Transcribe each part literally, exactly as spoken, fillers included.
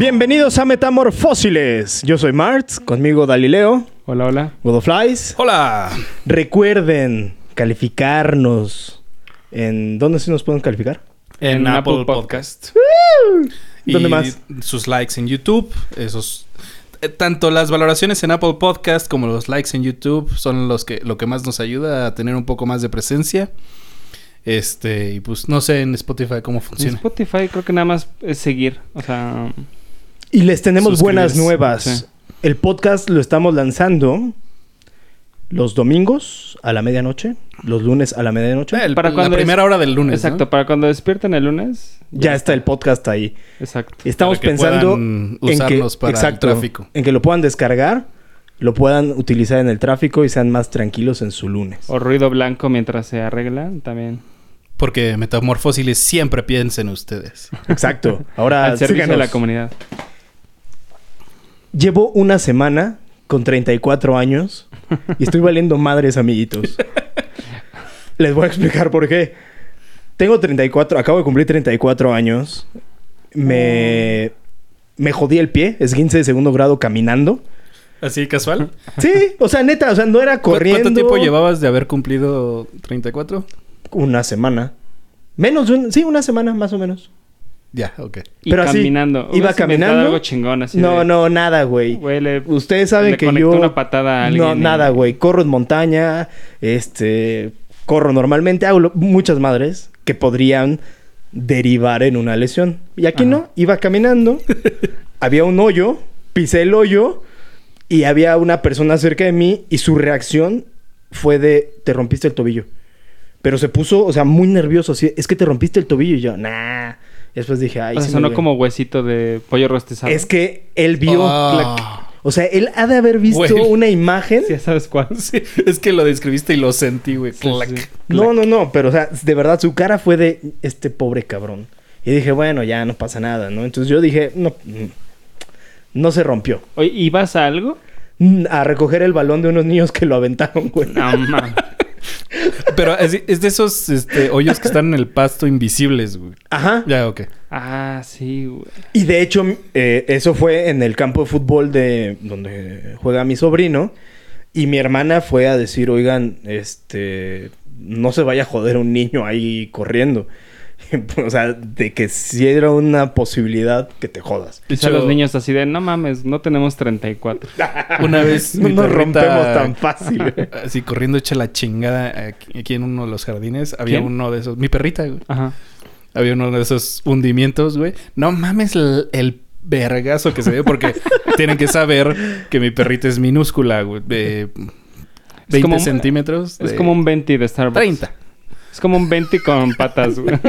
Bienvenidos a Metamorfósiles. Yo soy Mart, conmigo Dalileo. Hola, hola. Godoflies. Hola. Recuerden calificarnos. ¿En dónde sí nos pueden calificar? En, en Apple, Apple Podcast. Podcast. Y ¿dónde más? Sus likes en YouTube. Esos eh, tanto las valoraciones en Apple Podcast como los likes en YouTube son los que lo que más nos ayuda a tener un poco más de presencia. Este, y pues no sé en Spotify cómo funciona. En Spotify creo que nada más es seguir, o sea, y les tenemos buenas nuevas. Sí. El podcast lo estamos lanzando los domingos a la medianoche, los lunes a la medianoche. El, para cuando la primera es, hora del lunes. Exacto, ¿no? Para cuando despierten el lunes. Ya, ya está el podcast ahí. Exacto. Estamos pensando en que, para exacto, el tráfico. En que lo puedan descargar, lo puedan utilizar en el tráfico y sean más tranquilos en su lunes. O ruido blanco mientras se arregla también. Porque Metamorfósiles siempre piensa en ustedes. Exacto. Ahora al servicio síganos. de la comunidad. Llevo una semana con treinta y cuatro años y estoy valiendo madres, amiguitos. Les voy a explicar por qué. Tengo treinta y cuatro, acabo de cumplir treinta y cuatro años. Me, me jodí el pie, esguince de segundo grado caminando. ¿Así casual? Sí, o sea, neta, o sea, no era corriendo. ¿Cuánto tiempo llevabas de haber cumplido treinta y cuatro? Una semana. Menos de un... Sí, una semana, más o menos. Ya, ok. Y pero caminando. Así, iba caminando. Algo chingón así no, de... no, nada, güey. Güey, le... Ustedes saben le que conectó yo... una patada a alguien. No, y... nada, güey. Corro en montaña. Este... Corro normalmente. Hago lo... muchas madres que podrían derivar en una lesión. Y aquí Ajá. no. Iba caminando. Había un hoyo. Pisé el hoyo. Y había una persona cerca de mí. Y su reacción fue de... Te rompiste el tobillo. Pero se puso, o sea, muy nervioso. Así, es que te rompiste el tobillo. Y yo, nah. Y después dije, ay, o sea, sí sonó como huesito de pollo rostizado. Es que él vio... Oh. La... O sea, él ha de haber visto Güey. una imagen. Sí, ¿sabes cuál? Sí, es que lo describiste y lo sentí, güey. Sí, Clac, sí. clac. No, no, no. Pero, o sea, de verdad, su cara fue de... Este pobre cabrón. Y dije, bueno, ya no pasa nada, ¿no? Entonces yo dije, no... No se rompió. Oye, ¿ibas a algo? A recoger el balón de unos niños que lo aventaron, güey. No, mames. Pero es, es de esos este, hoyos que están en el pasto invisibles, güey. Ajá. Ya, ok. Ah, sí, güey. Y de hecho, eh, eso fue en el campo de fútbol de donde juega mi sobrino. Y mi hermana fue a decir, oigan, este... no se vaya a joder un niño ahí corriendo. O sea, de que si era una posibilidad que te jodas. Y a los niños así de, no mames, no tenemos treinta y cuatro. Una vez no nos rompemos tan fácil. Así corriendo hecha la chingada aquí, aquí en uno de los jardines. Había ¿Quién? uno de esos... Mi perrita, güey. Ajá. Había uno de esos hundimientos, güey. No mames el, el vergazo que se ve porque tienen que saber que mi perrita es minúscula, güey. De veinte como, centímetros. Es de... como un venti de Starbucks. treinta. Es como un venti con patas, güey.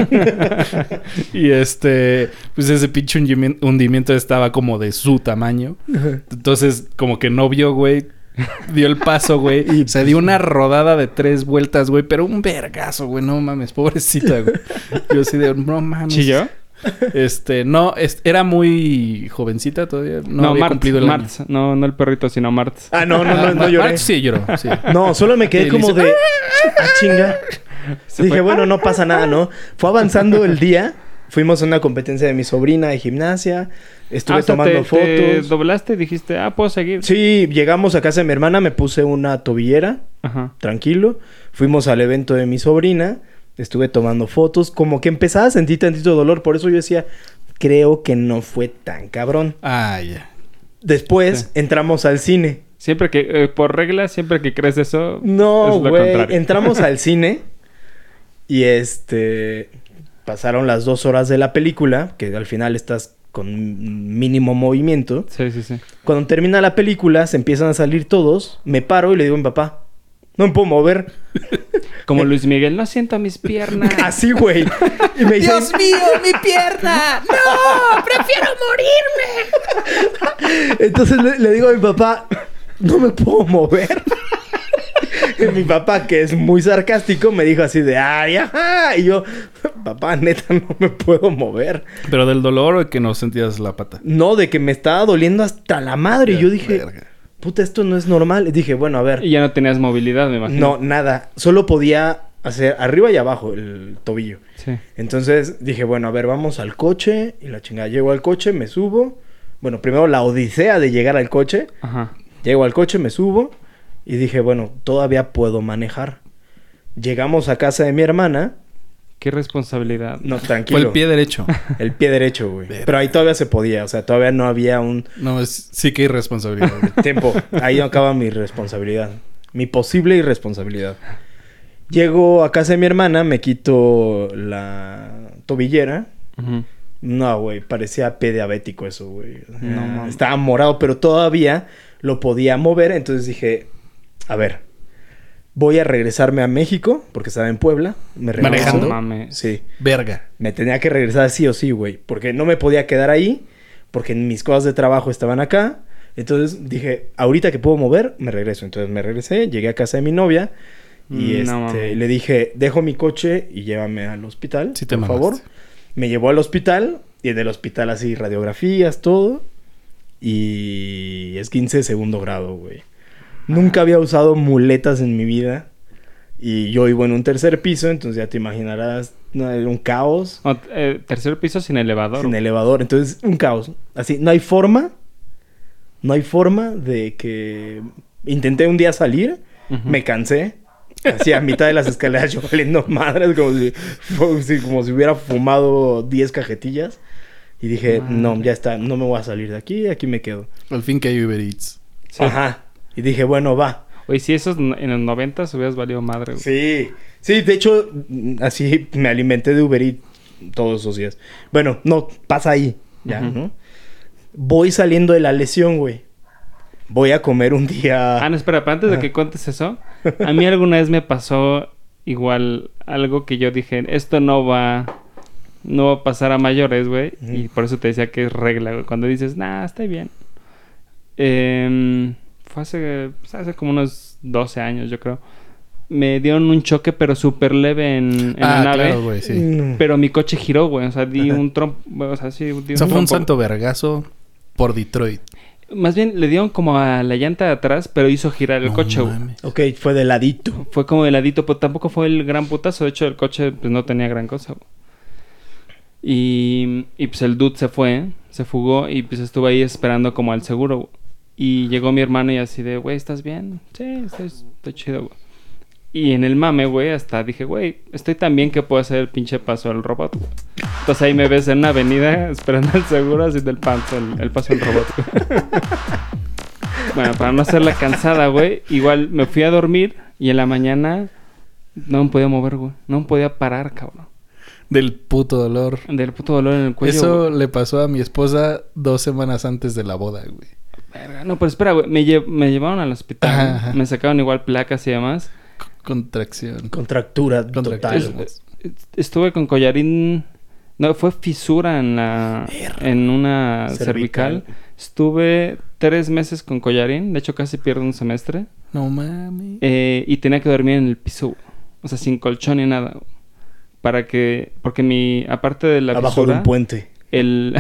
Y este... Pues ese pinche hundimiento estaba como de su tamaño. Entonces, como que no vio, güey. Dio el paso, güey. Y se dio una rodada de tres vueltas, güey. Pero un vergazo, güey. No mames, pobrecita, güey. Yo así de... No mames. ¿Chilló? Este... No, es, era muy jovencita todavía. No, no había Mart, cumplido el Mart. año. No, no el perrito, sino Mart. Ah, no, no, no, no lloré. Mart sí lloró, sí. No, solo me quedé como de... Ah, chinga. Se dije, fue. Bueno, no pasa nada, ¿no? Fue avanzando el día. Fuimos a una competencia de mi sobrina de gimnasia. Estuve ah, tomando te, fotos. Te doblaste y dijiste, ah, puedo seguir. Sí, llegamos a casa de mi hermana, me puse una tobillera. Ajá. Tranquilo. Fuimos al evento de mi sobrina. Estuve tomando fotos. Como que empezaba a sentir tantito dolor. Por eso yo decía, creo que no fue tan cabrón. Ah, ya. Después sí. entramos al cine. Siempre que, eh, por regla, siempre que crees eso... No, güey. Entramos al cine. Y este... Pasaron las dos horas de la película. Que al final estás con mínimo movimiento. Sí, sí, sí. Cuando termina la película, se empiezan a salir todos. Me paro y le digo a mi papá... No me puedo mover. Como Luis Miguel, no siento mis piernas. Así, güey. Y me dice, ¡Dios mío, mi pierna! ¡No! ¡Prefiero morirme! Entonces le, le digo a mi papá, no me puedo mover. Y mi papá, que es muy sarcástico, me dijo así de, ¡ay, ajá! Y yo, papá, neta, no me puedo mover. ¿Pero del dolor o de que no sentías la pata? No, de que me estaba doliendo hasta la madre. Y yo dije... Verga. Puta, esto no es normal. Y dije, bueno, a ver. Y ya no tenías movilidad, me imagino. No, nada. Solo podía hacer arriba y abajo el tobillo. Sí. Entonces dije, bueno, a ver, vamos al coche. Y la chingada, llego al coche, me subo. Bueno, primero la odisea de llegar al coche. Ajá. Llego al coche, me subo y dije, bueno, todavía puedo manejar. Llegamos a casa de mi hermana. Qué responsabilidad. No, tranquilo. Fue el pie derecho. El pie derecho, güey. Verga. Pero ahí todavía se podía. O sea, todavía no había un No, es, sí que irresponsabilidad. güey. tiempo. Ahí acaba mi responsabilidad. Mi posible irresponsabilidad. Llego a casa de mi hermana, me quito la tobillera. Ujú. No, güey, parecía pie diabético eso, güey. No, Eh, mames. Estaba morado, pero todavía lo podía mover. Entonces dije, a ver, voy a regresarme a México, porque estaba en Puebla. Me regreso. ¿Manejando? No mames. Sí. Verga. Me tenía que regresar sí o sí, güey. Porque no me podía quedar ahí, porque mis cosas de trabajo estaban acá. Entonces dije, ahorita que puedo mover, me regreso. Entonces me regresé, llegué a casa de mi novia. Y Mm, no este, mames. le dije, dejo mi coche y llévame al hospital, Sí te por mamaste. favor. Me llevó al hospital y en el hospital así radiografías, todo. Y es quince de segundo grado, güey. Nunca había usado muletas en mi vida. Y yo vivo en un tercer piso, entonces ya te imaginarás, no, era un caos. O, eh, tercer piso sin elevador. Sin elevador, entonces un caos. Así, no hay forma, no hay forma de que... Intenté un día salir, Ujú. me cansé. Así a mitad de las escaleras yo valiendo madres, como si, como si, como si hubiera fumado diez cajetillas. Y dije, Madre. no, ya está, no me voy a salir de aquí, aquí me quedo. Al fin que hay Uber Eats. Sí. Ajá. Y dije, bueno, va. Oye, si esos n- en los noventas hubieras valido madre, güey. Sí, sí, de hecho, mm, así me alimenté de Uber Eats todos esos días. Bueno, no, pasa ahí, ya, Ujú. ¿no? Voy saliendo de la lesión, güey. Voy a comer un día... Ah, no, espera, pero antes de que cuentes eso, a mí alguna vez me pasó igual algo que yo dije, esto no va, no va a pasar a mayores, güey. Ujú. Y por eso te decía que es regla, güey. Cuando dices, nah, está bien. Em, fue hace, pues, hace como unos doce años, yo creo. Me dieron un choque, pero súper leve en, en ah, la nave. claro, güey, sí. Mm. Pero mi coche giró, güey. O sea, di un trompo. O sea, sí, di un Eso fue un trompo. santo vergazo por Detroit. Más bien le dieron como a la llanta de atrás, pero hizo girar el No coche, güey. mames. Ok, fue de ladito. Fue como de ladito, pero tampoco fue el gran putazo. De hecho, el coche pues no tenía gran cosa, güey. Y, y pues el dude se fue, se fugó y pues estuve ahí esperando como al seguro, güey. Y llegó mi hermano y así de, güey, ¿estás bien? Sí, estoy, estoy chido, güey. Y en el mame, güey, hasta dije, güey, estoy tan bien que puedo hacer el pinche paso del robot, güey. Entonces ahí me ves en una avenida esperando al seguro así del paso, el, el paso del robot, güey. Bueno, para no hacerla cansada, güey, igual me fui a dormir y en la mañana no me podía mover, güey. No me podía parar, cabrón. Del puto dolor. Del puto dolor en el cuello. Eso güey. le pasó a mi esposa dos semanas antes de la boda, güey. Verga. No, pero espera, güey. Me, lle- me llevaron al hospital. Ajá, güey. ajá. Me sacaron igual placas y demás. Contracción. Contractura Contractura. total. Es- es- estuve con collarín. No, fue fisura en la. En una cervical. Cervical. Estuve tres meses con collarín. De hecho, casi pierdo un semestre. No mames. Eh, y tenía que dormir en el piso. güey. O sea, sin colchón ni nada. güey. Para que. Porque mi. Aparte de la Abajo fisura. de un puente. El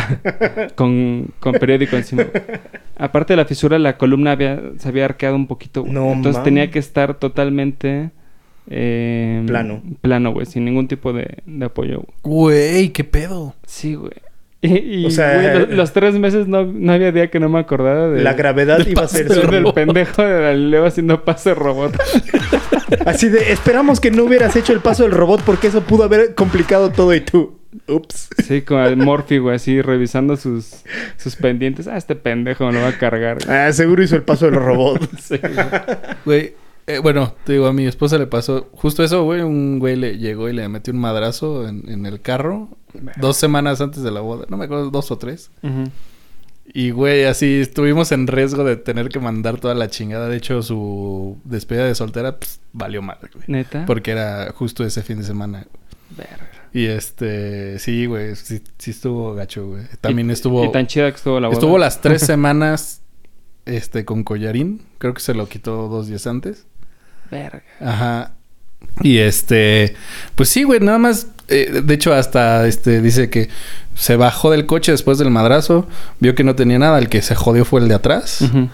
con, con periódico encima. Aparte de la fisura, la columna había, se había arqueado un poquito. güey. No Entonces mames. tenía que estar totalmente eh, Plano. Plano, güey, sin ningún tipo de, de apoyo. güey. Güey, qué pedo. Sí, güey. Y, y, O sea, güey, lo- los, tres meses no, no había día que no me acordara de La gravedad del iba a ser paso solo- del del pendejo de Galileo haciendo pase robot. Así de, esperamos que no hubieras hecho el paso del robot porque eso pudo haber complicado todo y tú. Ups. Sí, con el Morphy, güey, así revisando sus, sus pendientes. Ah, este pendejo me lo va a cargar. güey. Ah, seguro hizo el paso del robot. Sí, güey. Güey, eh, bueno, te digo, a mi esposa le pasó justo eso, güey. Un güey le llegó y le metió un madrazo en, en el carro dos semanas antes de la boda. No me acuerdo, dos o tres. Ujú. Y, güey, así estuvimos en riesgo de tener que mandar toda la chingada. De hecho, su despedida de soltera, pues, valió mal, güey. ¿Neta? Porque era justo ese fin de semana. Verga. Y este, sí, güey, sí, sí estuvo gacho, güey. También Y- estuvo... Y tan chida que estuvo la boda. Estuvo las tres semanas, este, con collarín. Creo que se lo quitó dos días antes. Verga. Ajá. Y este, pues sí, güey, nada más, eh, de hecho hasta, este, dice que se bajó del coche después del madrazo, vio que no tenía nada, el que se jodió fue el de atrás. Ujú.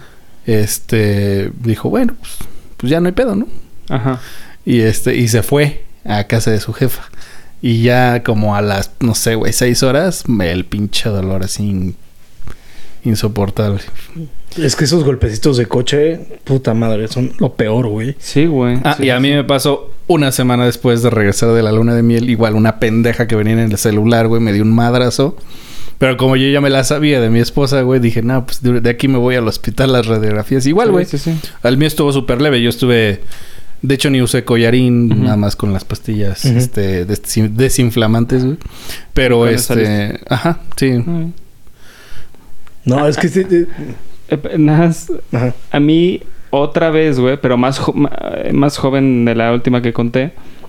Este, dijo, bueno, pues, pues ya no hay pedo, ¿no? Ajá. Y este, y se fue a casa de su jefa. Y ya como a las, no sé, güey, seis horas, el pinche dolor así in- insoportable. Es que esos golpecitos de coche, puta madre, son lo peor, güey. Sí, güey. Ah, sí, y a mí sí. me pasó una semana después de regresar de la luna de miel. Igual una pendeja que venía en el celular, güey, me dio un madrazo. Pero como yo ya me la sabía de mi esposa, güey, dije, no, pues de, de aquí me voy al hospital las radiografías. Igual, güey. Sí, sí, sí. Al mío estuvo súper leve. Yo estuve... De hecho, ni usé collarín, Uh-huh. nada más con las pastillas Uh-huh. este, des- desinflamantes, güey. Pero, ¿Con este... esa Ajá, sí. Mm. No, es que... sí, sí. Eh, nada más, Ajá. a mí, otra vez, güey, pero más, jo- ma- más joven de la última que conté,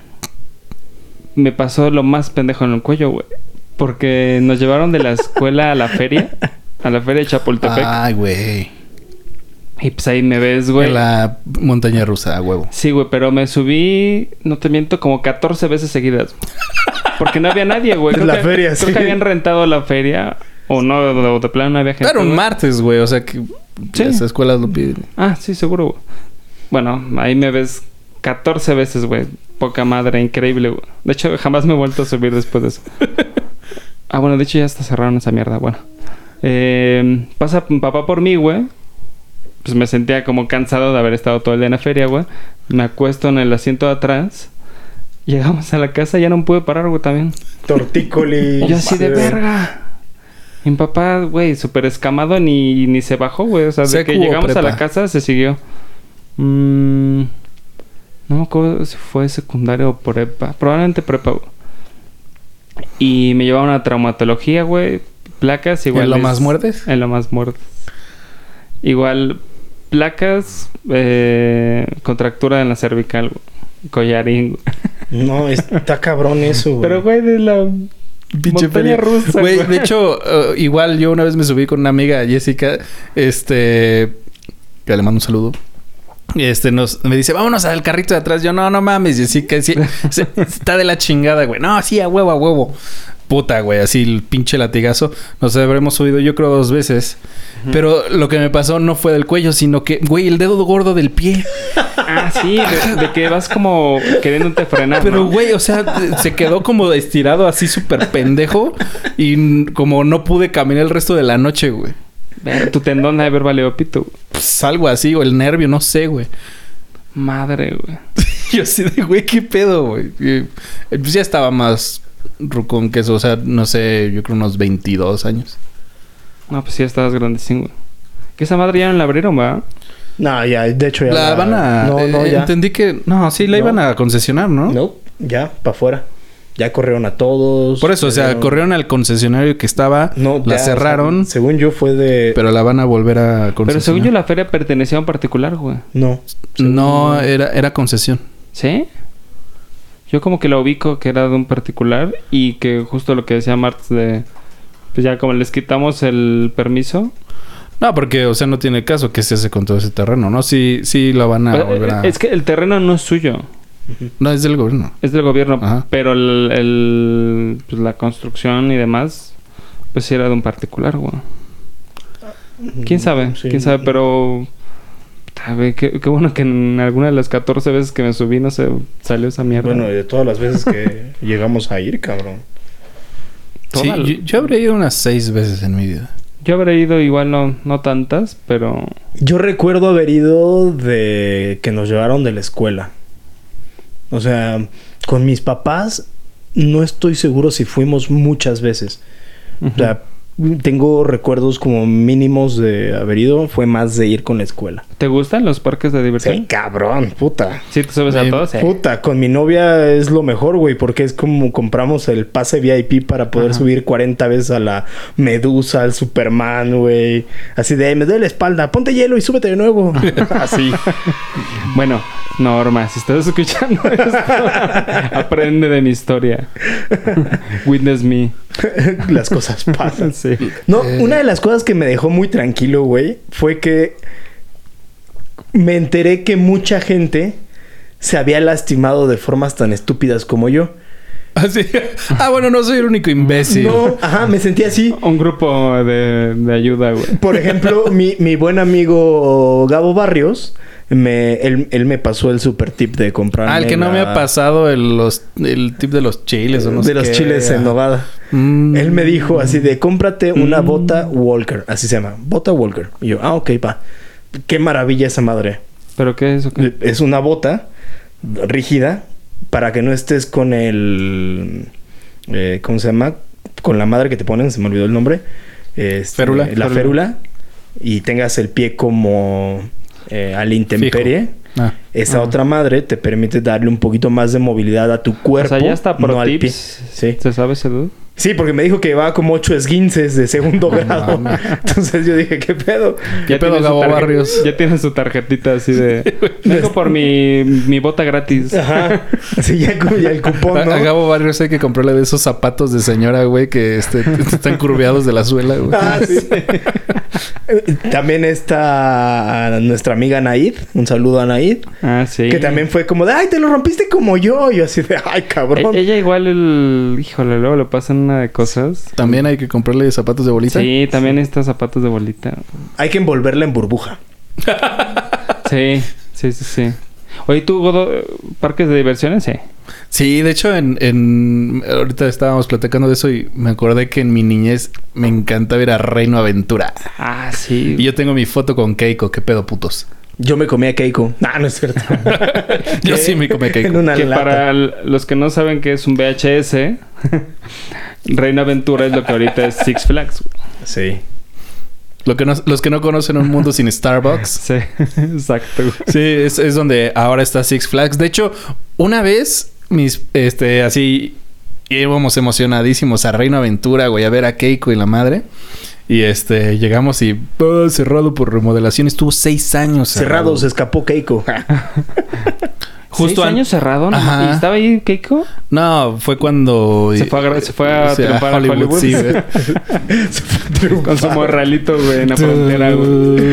me pasó lo más pendejo en el cuello, güey. Porque nos llevaron de la escuela a la feria, a la feria de Chapultepec. Ay, güey. Y pues ahí me ves, güey. En la montaña rusa, a huevo. Sí, güey, pero me subí, no te miento, como catorce veces seguidas. Porque no había nadie, güey. Creo La que- feria, creo sí. que habían rentado la feria. O no, o de plano no había gente. Era un güey. martes, güey. O sea que Sí. las escuelas lo piden. Ah, sí, seguro, güey. Bueno, ahí me ves catorce veces, güey. Poca madre, increíble, güey. De hecho, jamás me he vuelto a subir después de eso. Ah, bueno, de hecho ya está cerraron esa mierda. Bueno. Eh, pasa mi papá por mí, güey. Pues me sentía como cansado de haber estado todo el día en la feria, güey. Me acuesto en el asiento de atrás. Llegamos a la casa y ya no me pude parar, güey, también. Tortícolis. Y yo así de verga. Y mi papá, güey, súper escamado, ni, ni se bajó, güey. O sea, de ¿Secu que o llegamos a prepa? la casa, se siguió. Mm, no me acuerdo si fue secundaria o prepa. Probablemente prepa, güey. Y me llevaron a traumatología, güey. Placas igual. ¿En lo más muertes? En lo más muertes. Igual, placas, eh, contractura en la cervical, güey. Collarín, güey. No, está cabrón eso, güey. Pero, güey, de la... Pinche montaña feria. rusa, Güey, güey. de hecho, uh, igual yo una vez me subí con una amiga, Jessica, este... Que le mando un saludo. Este, nos... Me dice, vámonos al carrito de atrás. Yo, no, no mames, Jessica. Sí, se- está de la chingada, güey. No, sí, a huevo, a huevo. Puta, güey. Así el pinche latigazo. Nos habremos subido yo creo dos veces. Ujú. Pero lo que me pasó no fue del cuello, sino que, güey, el dedo gordo del pie. Ah, sí, de, de que vas como queriéndote frenar, Pero, ¿no? güey, o sea, se quedó como estirado así súper pendejo. Y n- como no pude caminar el resto de la noche, güey. Ver, tu tendón ha de haber valido pito, güey. Pues algo así, o el nervio, no sé, güey. Madre, güey. Yo así de, güey, qué pedo, güey. Y, eh, Pues ya estaba más rucón que eso. O sea, no sé, yo creo unos veintidós años. No, pues sí, estabas grandecín, güey. Que esa madre ya no la abrieron, ¿va? No, ya, de hecho ya... La van a... No, no, eh, ya. Entendí que... No, sí, la No. iban a concesionar, ¿no? No, ya, para afuera. Ya corrieron a todos. Por eso, o sea, Corrieron- corrieron al concesionario que estaba... No, la ya, cerraron. o sea, según yo fue de... Pero la van a volver a concesionar. Pero según yo la feria pertenecía a un particular, güey. No. No, era, era concesión. ¿Sí? Yo como que la ubico que era de un particular y que justo lo que decía Marx de... Pues ya como les quitamos el permiso... No, porque, o sea, no tiene caso que se hace con todo ese terreno, ¿no? Sí, sí lo van a Pues, volver a... Es que el terreno no es suyo. No, es del gobierno. Es del gobierno. Ajá. Pero el, el- pues la construcción y demás... Pues sí era de un particular, güey. ¿Quién sabe? Sí. ¿Quién sabe? Pero... A ver, qué, qué bueno que en alguna de las catorce veces que me subí no se salió esa mierda. Bueno, y de todas las veces que llegamos a ir, cabrón. Sí, Toda la- yo, yo habría ido unas seis veces en mi vida. Yo habré ido igual, no, no tantas, pero... Yo recuerdo haber ido de que nos llevaron de la escuela. O sea, con mis papás no estoy seguro si fuimos muchas veces. O sea, tengo recuerdos como mínimos de haber ido. Fue más de ir con la escuela. ¿Te gustan los parques de diversión? Sí, cabrón, puta. ¿Sí te subes a Eh, todos? Sí. Puta, con mi novia es lo mejor, güey, porque es como compramos el pase V I P para poder Ajá. subir cuarenta veces a la Medusa, al Superman, güey. Así de, me duele la espalda, ponte hielo y súbete de nuevo. Así. Bueno, Norma, si estás escuchando esto, aprende de mi historia. Witness me. Las cosas pasan. Sí. No, Eh. una de las cosas que me dejó muy tranquilo, güey, fue que me enteré que mucha gente se había lastimado de formas tan estúpidas como yo. Así. Ah, bueno, no soy el único imbécil. No, ajá, me sentí así. Un grupo de, de ayuda, güey. Por ejemplo, mi, mi buen amigo Gabo Barrios me, él, él me pasó el super tip de comprar. Ah, el que no me ha pasado el, los, el tip de los chiles o no de sé los qué. chiles en nogada. Mm. Él me dijo así de, cómprate una Mm. bota Walker. Así se llama, bota Walker. Y yo, ah, ok, pa. Qué maravilla esa madre. ¿Pero qué es? Okay. Es una bota rígida para que no estés con el... Eh, ¿Cómo se llama? Con la madre que te ponen, se me olvidó el nombre. Este, Férula. La Férula. férula. Y tengas el pie como eh, a la intemperie. Ah. Esa Ah. otra madre te permite darle un poquito más de movilidad a tu O cuerpo. sea, ya está pro no al tips. pie. Sí. ¿Se sabe ese dude? Sí, porque me dijo que llevaba como ocho esguinces de segundo grado. mames. Entonces yo dije, ¿qué pedo? ¿Qué Ya pedo, tiene su Gabo tarje- Barrios? Ya tienen su tarjetita así de... Vengo por mi, mi bota gratis. Ajá. Así ya, cu- ya el cupón, A, ¿no? a Gabo Barrios hay que comprarle de esos zapatos de señora, güey, que este, están curveados de la suela, güey. Ah, sí. También está nuestra amiga Naid. Un saludo a Naid. Ah, sí. Que también fue como de, ay, te lo rompiste como yo. Y yo así de, ay, cabrón. E- ella igual el... Híjole, luego le pasan una de cosas. También hay que comprarle zapatos de bolita. Sí, también estos zapatos de bolita. Hay que envolverla en burbuja. Sí, sí, sí, sí. Oye, ¿tú, Godo, parques de diversiones? Sí. Sí, de hecho, en, en... ahorita estábamos platicando de eso y me acordé que en mi niñez me encantaba ir a Reino Aventura. Ah, sí. Y yo tengo mi foto con Keiko. ¿Qué pedo, putos? Yo me comía Keiko. No, no es cierto. Yo sí me comí En Keiko. una Que lata. para l- los que no saben qué es un V H S, Reino Aventura es lo que ahorita es Six Flags. Sí. Lo que no- los que no conocen un mundo sin Starbucks. Sí, exacto. Sí, es, es donde ahora está Six Flags. De hecho, una vez, mis, este, así, íbamos emocionadísimos a Reino Aventura, güey, a ver a Keiko y la madre. Y este, llegamos y oh, cerrado por remodelación. Estuvo seis años Cerrado, se escapó Keiko. Justo ¿Seis an- años cerrado? ¿No? Ajá. ¿Y estaba ahí Keiko? No, fue cuando... Se fue a, gra- se fue a Sí, a triunfar a Hollywood, Hollywood. sí, güey. Se fue a triunfar. Con su morralito, güey, en la frontera, güey.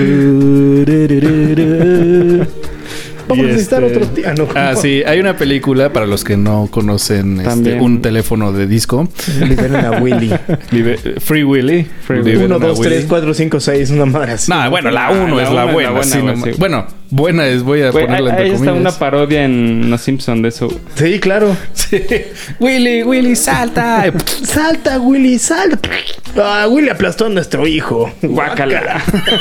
Vamos a Y necesitar este- otro tío. Ah, no. Ah, sí. Hay una película, para los que no conocen este, También. un teléfono de disco. Liberen a Willy. Libe- Free Willy. Free Willy. Liberen Uno, a dos, Willy. tres, cuatro, cinco, seis. Una madre así. No, bueno, la Ah, uno la es la uno es buena. la buena, sí, güey, no- sí. Bueno, buena es, voy a Güey, ponerla ahí entre ahí está comillas. una parodia en Los Simpsons de eso. Sí, claro. Sí. Willy, Willy, salta. Salta, Willy, salta. Ah, Willy aplastó a nuestro hijo. Guácala.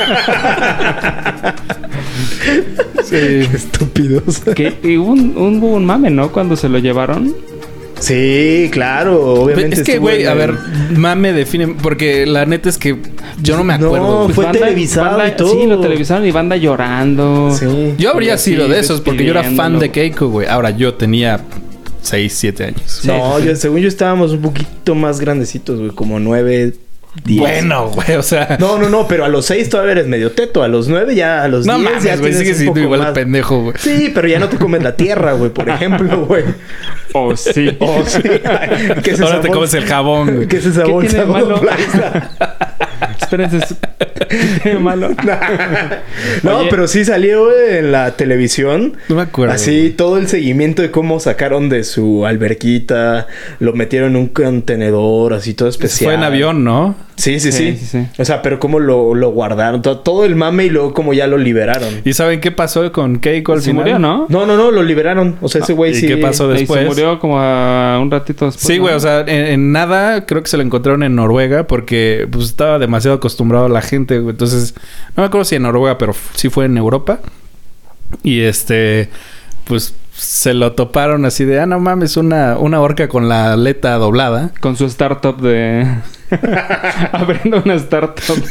Sí. Qué estúpidos. Que y hubo un, un, hubo un mame, ¿no? Cuando se lo llevaron. Sí, claro. Obviamente. Es que, estuvo güey, en a el- ver, mame, define. Porque la neta es que yo no me No, acuerdo. güey. fue televisado y todo. Sí, lo televisaron y banda llorando. Sí. Yo habría Sí, sido de esos porque yo era fan de despidiéndolo. Keiko, güey. Ahora yo tenía seis, siete años. No, sí, sí. yo, según yo estábamos un poquito más grandecitos, güey. Como nueve, diez. Bueno, güey, o sea. No, no, no, pero a los seis todavía eres medio teto. A los nueve ya, a los No diez ya mames, güey, tienes sigue un siendo poco igual más. pendejo, güey. Sí, pero ya no te comes la tierra, güey, por ejemplo, güey. Oh, sí. Oh, sí. ¿Qué es esa Ahora te bolsa? comes el jabón, güey. ¿Qué es esa ¿Qué bolsa? tiene de malo? Blaisa? Espérense. es- ¿Qué tiene de malo? No, Oye. pero sí salió en la televisión. No me acuerdo. Así, todo el seguimiento de cómo sacaron de su alberquita, lo metieron en un contenedor, así todo especial. Fue en avión, ¿no? Sí, sí, sí. Sí, sí, sí. O sea, pero cómo lo, lo guardaron, todo, todo el mame y luego cómo ya lo liberaron. ¿Y saben qué pasó con Keiko al Se final? murió, ¿no? No, no, no, lo liberaron. O sea, ese güey ¿Y sí. qué pasó Y después? se murió como a un ratito después. Sí, ¿no? güey, o sea, en, en nada creo que se lo encontraron en Noruega porque pues estaba demasiado acostumbrado a la gente, güey. Entonces, no me acuerdo si en Noruega, pero f- sí fue en Europa. Y este, pues se lo toparon así de, ah, no mames, una, una orca con la aleta doblada. Con su startup de... Abriendo una startup.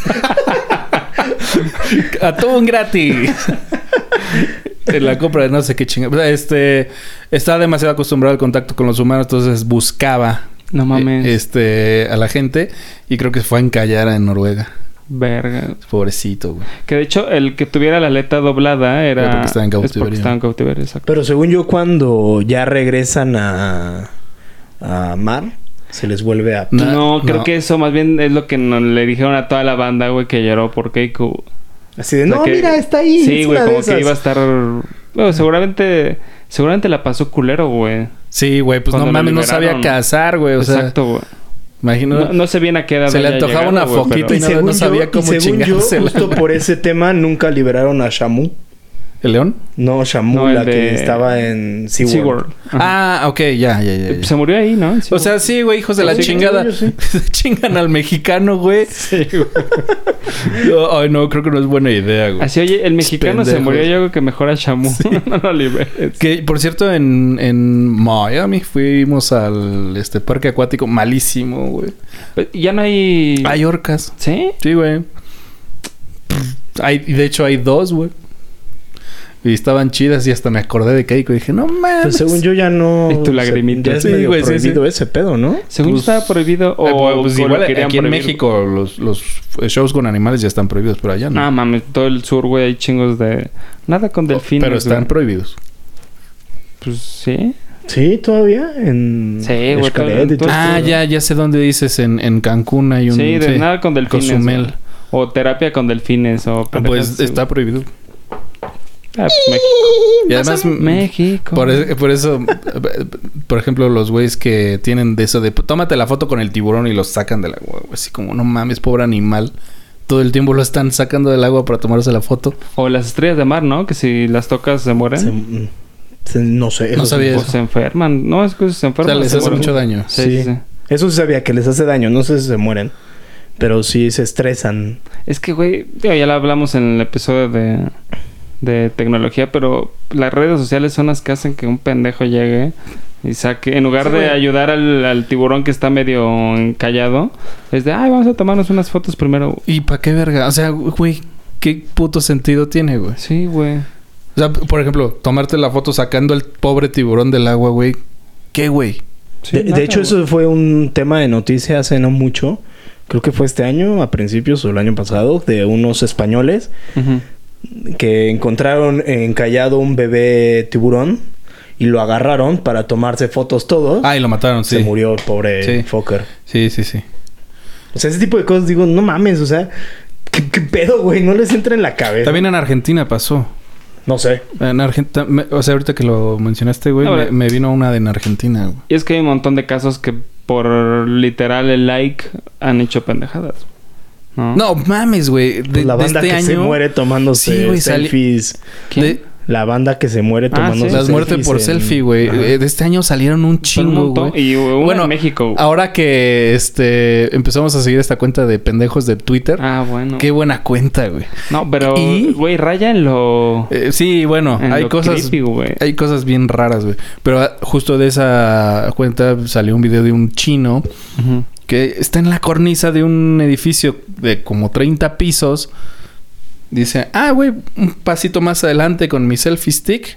Atún gratis. En la compra de no sé qué chingada. Este, estaba demasiado acostumbrado al contacto con los humanos, entonces buscaba No mames. eh, este, a la gente y creo que se fue a encallar en Noruega. Verga. Pobrecito, güey. Que de hecho, el que tuviera la aleta doblada era... Era porque estaba en Es porque cautiverio. estaba en cautiverio, exacto. Pero según yo, cuando ya regresan a, a mar, se les vuelve a... No, No, creo no. que eso más bien es lo que no, le dijeron a toda la banda, güey, que lloró por Keiko. Así de, O sea no, que- mira, está ahí. Sí, es güey, una de como que esas". iba a estar... Bueno, seguramente... Seguramente la pasó culero, güey. Sí, güey, pues Cuando no lo mames, no sabía liberaron. cazar, güey. O sea, Exacto, güey. imagino. No, no sé bien a qué edad Se le haya antojaba llegado, una güey, foquita pero- y no- no sabía yo, cómo y según yo, chingársela. justo por ese tema, nunca liberaron a Shamu. ¿El león? No, Shamula, No, el de- que estaba en SeaWorld. SeaWorld. Ajá. Ah, ok, ya, ya, ya. ya. Se murió ahí, ¿no? En O SeaWorld. sea, sí, güey, hijos de la Sí, chingada. yo sí. Se chingan al mexicano, güey. Sí, güey. No, ay, no, creo que no es buena idea, güey. Así, oye, el mexicano se Pendejos. murió, yo creo que mejor a Shamu. No lo liberes. Que, por cierto, en, en Miami fuimos al este parque acuático. Malísimo, güey. Pero ya no hay... Hay orcas. ¿Sí? Sí, güey. Hay, y de hecho hay dos, güey. Y estaban chidas y hasta me acordé de Keiko y dije, no mames. Pues según yo ya no... Y tu lagrimita. Ya es Sí, medio güey, sí, prohibido sí. ese pedo, ¿no? Según Pues- yo estaba prohibido o, Eh, pues, o lo igual querían aquí en prohibir. México los, los shows con animales ya están prohibidos, pero allá no. No, mames, todo el sur, güey, hay chingos de... Nada con delfines, pero están güey. prohibidos. Pues sí. Sí, todavía en... Sí, güey, Xcaret todo- y todo todo- Ah, ya, ya sé dónde dices. En, en Cancún hay un... Sí, de nada con delfines. Cozumel. güey. O terapia con delfines o... Ah, pendejadas pues así, está prohibido. güey. Ah, pues, México. Y además... México. Por, e- por eso, por ejemplo, los güeyes que tienen de eso de... Tómate la foto con el tiburón y los sacan del agua. Güey. Así como, no mames, pobre animal. Todo el tiempo lo están sacando del agua para tomarse la foto. O las estrellas de mar, ¿no? Que si las tocas se mueren. Se- se- no sé. No eso sabía sí. O eso. se enferman. No, es que se O enferman. sea, les se hace mueren. mucho daño. Sí, Sí. sí, sí. Eso sí sabía que les hace daño. No sé si se mueren. Pero sí se estresan. Es que, güey, digo, ya lo hablamos en el episodio de, de tecnología, pero las redes sociales son las que hacen que un pendejo llegue y saque, en lugar Sí, de güey. ayudar al, al tiburón que está medio encallado, es de, ay, vamos a tomarnos unas fotos primero. ¿Y para qué verga? O sea, güey, ¿qué puto sentido tiene, güey? Sí, güey. O sea, por ejemplo, tomarte la foto sacando el pobre tiburón del agua, güey. ¿Qué, güey? Sí, de, de nada, hecho, güey. eso fue un tema de noticia hace no mucho. Creo que fue este año, a principios o el año pasado, de unos españoles Ujú. que encontraron encallado un bebé tiburón y lo agarraron para tomarse fotos todos. Ah, y lo mataron, sí. Se murió el pobre Sí. fucker. Sí, sí, sí. O sea, ese tipo de cosas, digo, no mames, o sea, ¿qué, qué pedo, güey? No les entra en la cabeza. También en Argentina pasó. No sé. En Argentina... O sea, ahorita que lo mencionaste, güey, Ahora- me, me vino una de en Argentina, güey. Y es que hay un montón de casos que por literal el like han hecho pendejadas. ¿No? No, mames, güey. De, Pues la de banda este que se año... muere tomándose Sí, güey, sale- selfies. ¿Quién? de- La banda que se muere Ah, tomándose sí. Las muertes selfies por en- selfie, güey. Ajá. Eh, De este año salieron un Son un chingo, montón. güey. Y una Bueno, en México. güey. Ahora que este empezamos a seguir esta cuenta de pendejos de Twitter. Ah, bueno. Qué buena cuenta, güey. No, pero, ¿Y? güey, raya en lo... Eh, sí, bueno, en hay lo cosas creepy, güey. hay cosas bien raras, güey. Pero ah, justo de esa cuenta salió un video de un chino Ujú. que está en la cornisa de un edificio de como treinta pisos. Dice, ah, güey, un pasito más adelante con mi selfie stick.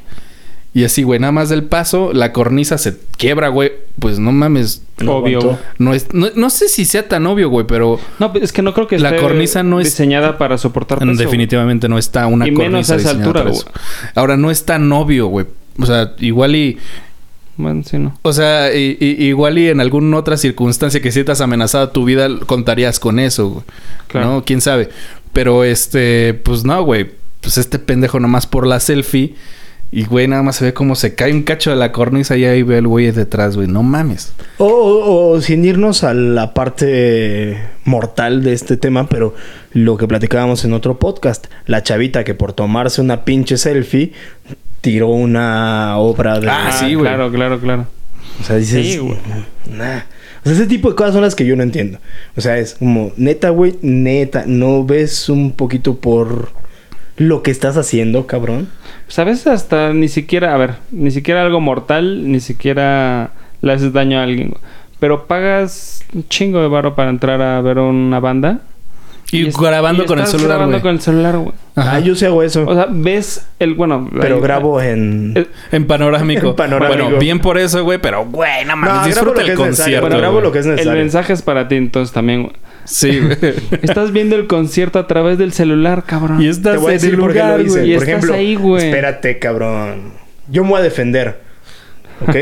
Y así, güey, nada más del paso, la cornisa se quiebra, güey. Pues no mames. No Obvio. aguantó. No, es, no, no sé si sea tan obvio, güey, pero No, es que no creo que La esté cornisa no es- diseñada para soportar peso. definitivamente no está una Y menos cornisa a esa diseñada altura, para eso. Ahora, no es tan obvio, güey. O sea, igual y... güey. Bueno, sí, no. O sea, i- i- igual y en alguna otra circunstancia que sientas amenazada tu vida, contarías con eso, güey. Claro. ¿No? ¿Quién sabe? Pero este... Pues no, güey. Pues este pendejo nomás por la selfie... Y, güey, nada más se ve como se cae un cacho de la cornisa y ahí ve el güey detrás, güey. No mames. O, o- o sin irnos a la parte mortal de este tema, pero lo que platicábamos en otro podcast. La chavita que por tomarse una pinche selfie tiró una obra de... Ah, sí, güey. Claro, claro, claro. O sea, dices... Sí, güey. Nah. O sea, ese tipo de cosas son las que yo no entiendo. O sea, es como... Neta, güey. Neta. ¿No ves un poquito por lo que estás haciendo, cabrón? Pues a veces hasta ni siquiera, a ver, ni siquiera algo mortal, ni siquiera le haces daño a alguien. güey. Pero pagas un chingo de varo para entrar a ver una banda. Y, es- grabando y con el estás celular, grabando güey. con el celular, güey. Ajá. Ah, yo sí hago eso. O sea, ves el, bueno... pero ahí- grabo en... eh, En panorámico. En panorámico. Bueno, bien por eso, güey. Pero, güey, no mames. No, grabo disfruta lo que el es necesario. concierto. Bueno, grabo güey. lo que es el necesario. mensaje es para ti entonces también, güey. Sí, güey. Estás viendo el concierto a través del celular, cabrón. y estás Te voy a en decir el por qué lugar, lo hice. güey. Y Por estás ejemplo, ahí, güey. espérate, cabrón. Yo me voy a defender. ¿Ok?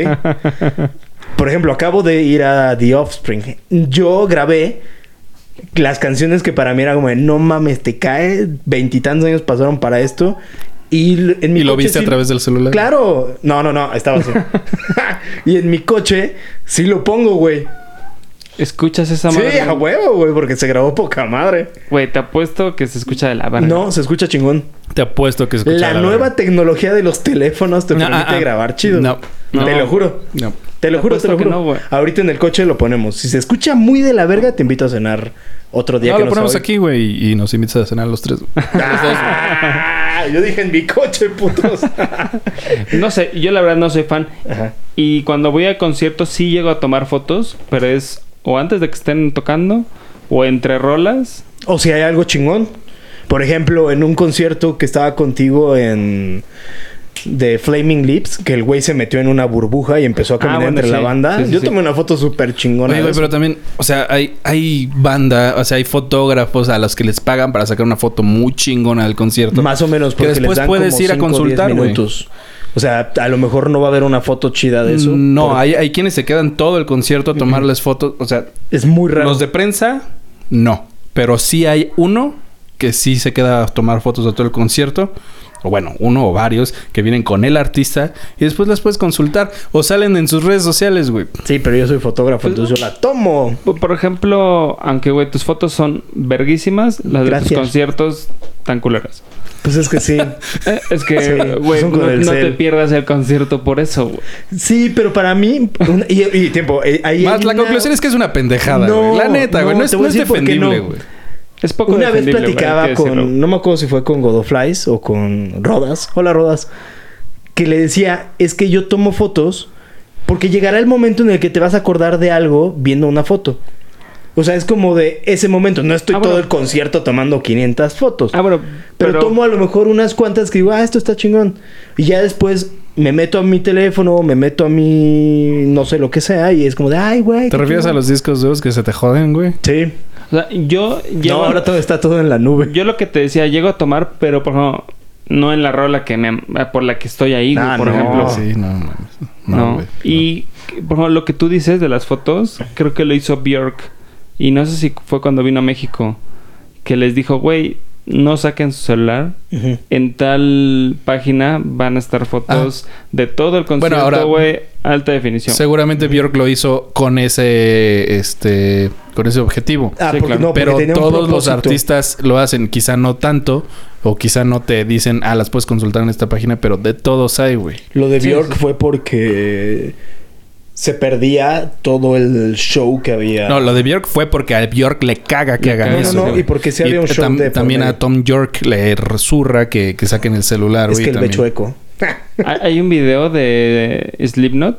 Por ejemplo, acabo de ir a The Offspring. Yo grabé las canciones que para mí era como de, no mames, te cae. Veintitantos años pasaron para esto. Y l- en mi ¿Y lo coche viste sí- a través del celular? Claro. No, no, no. Estaba así. Y en mi coche sí lo pongo, güey. ¿Escuchas esa Sí, madre? a huevo, güey, porque se grabó poca madre. Güey, te apuesto que se escucha de la verga. No, se escucha chingón. Te apuesto que se escucha La la nueva verga. tecnología de los teléfonos te No, permite ah, ah. grabar chido. No. No. Te lo juro. No. Te lo Te juro, te lo apuesto que juro. no, güey. Ahorita en el coche lo ponemos. Si se escucha muy de la verga, te invito a cenar otro día No, que lo no ponemos sea hoy. aquí, güey, y nos invitas a cenar los tres. Ah, yo dije en mi coche, putos. No sé, yo la verdad no soy fan. Ajá. Y cuando voy a conciertos sí llego a tomar fotos, pero es o antes de que estén tocando o entre rolas. O si hay algo chingón. Por ejemplo, en un concierto que estaba contigo en... de Flaming Lips, que el güey se metió en una burbuja y empezó a caminar Ah, bueno, entre sí. la banda. Sí, sí, Yo sí. tomé una foto súper chingona. Oye, de güey, eso. pero también, o sea, hay, hay banda, o sea, hay fotógrafos a los que les pagan para sacar una foto muy chingona del concierto. Más o menos, Que porque después les dan puedes como ir a cinco o diez consultar, güey. minutos. O sea, a lo mejor no va a haber una foto chida de eso. No, por- hay, hay quienes se quedan todo el concierto a tomarles fotos. O sea, Es muy raro. los de prensa, no. Pero sí hay uno que sí se queda a tomar fotos de todo el concierto. O bueno, uno o varios que vienen con el artista y después las puedes consultar. O salen en sus redes sociales, güey. Sí, pero yo soy fotógrafo, entonces yo la tomo. Por por ejemplo, aunque güey, tus fotos son verguísimas, las de Gracias. tus conciertos tan culeras. Pues es que sí. Eh, es que, Sí, güey, son con no, el no te cel. pierdas el concierto por eso, güey. Sí, pero para mí... una- y, y tiempo, eh, ahí Más, hay la una- conclusión es que es una pendejada, No, güey. La neta, güey. no, No, es, te voy no a es decir por qué defendible, no. güey. Es poco Una vez defendible, güey, platicaba hay que decirlo. con... No me acuerdo si fue con Godoflies o con Rodas. Hola, Rodas. Que le decía, es que yo tomo fotos porque llegará el momento en el que te vas a acordar de algo viendo una foto. O sea, es como de ese momento. No estoy Ah, todo bueno. el concierto tomando quinientas fotos. Ah, bueno, Pero, pero, tomo a lo mejor unas cuantas que digo, ah, esto está chingón. Y ya después me meto a mi teléfono, me meto a mi... no sé, lo que sea. Y es como de, ay, güey. ¿Te qué refieres a chingón". los discos duros que se te joden, güey? Sí. o sea, yo llego, No, ahora todo está todo en la nube. yo lo que te decía, llego a tomar, pero por ejemplo, no en la rola que me, por la que estoy ahí, güey, Ah, por no. ejemplo. Sí, no, mames. No. No, güey. Y por ejemplo, lo que tú dices de las fotos, creo que lo hizo Björk. Y no sé si fue cuando vino a México. Que les dijo, güey, no saquen su celular. Ujú. En tal página van a estar fotos de todo el concierto, ahora- güey, alta definición. Seguramente Björk lo hizo con ese, este, con ese objetivo. Ah, Sí, porque claro. no, porque Pero tenía un todos los propósito. artistas lo hacen, quizá no tanto, o quizá no te dicen, ah, las puedes consultar en esta página, pero de todos hay, güey. Lo de Sí, Björk sí. fue porque se perdía todo el show que había. No, lo de Björk fue porque a Björk le caga que Le hagan caga. eso. No, no, no, güey. y porque sí había un show de por también medio. a Tom York le resurra que, que saquen el celular, es güey. que el también. ve chueco. Hay, hay un video de Slipknot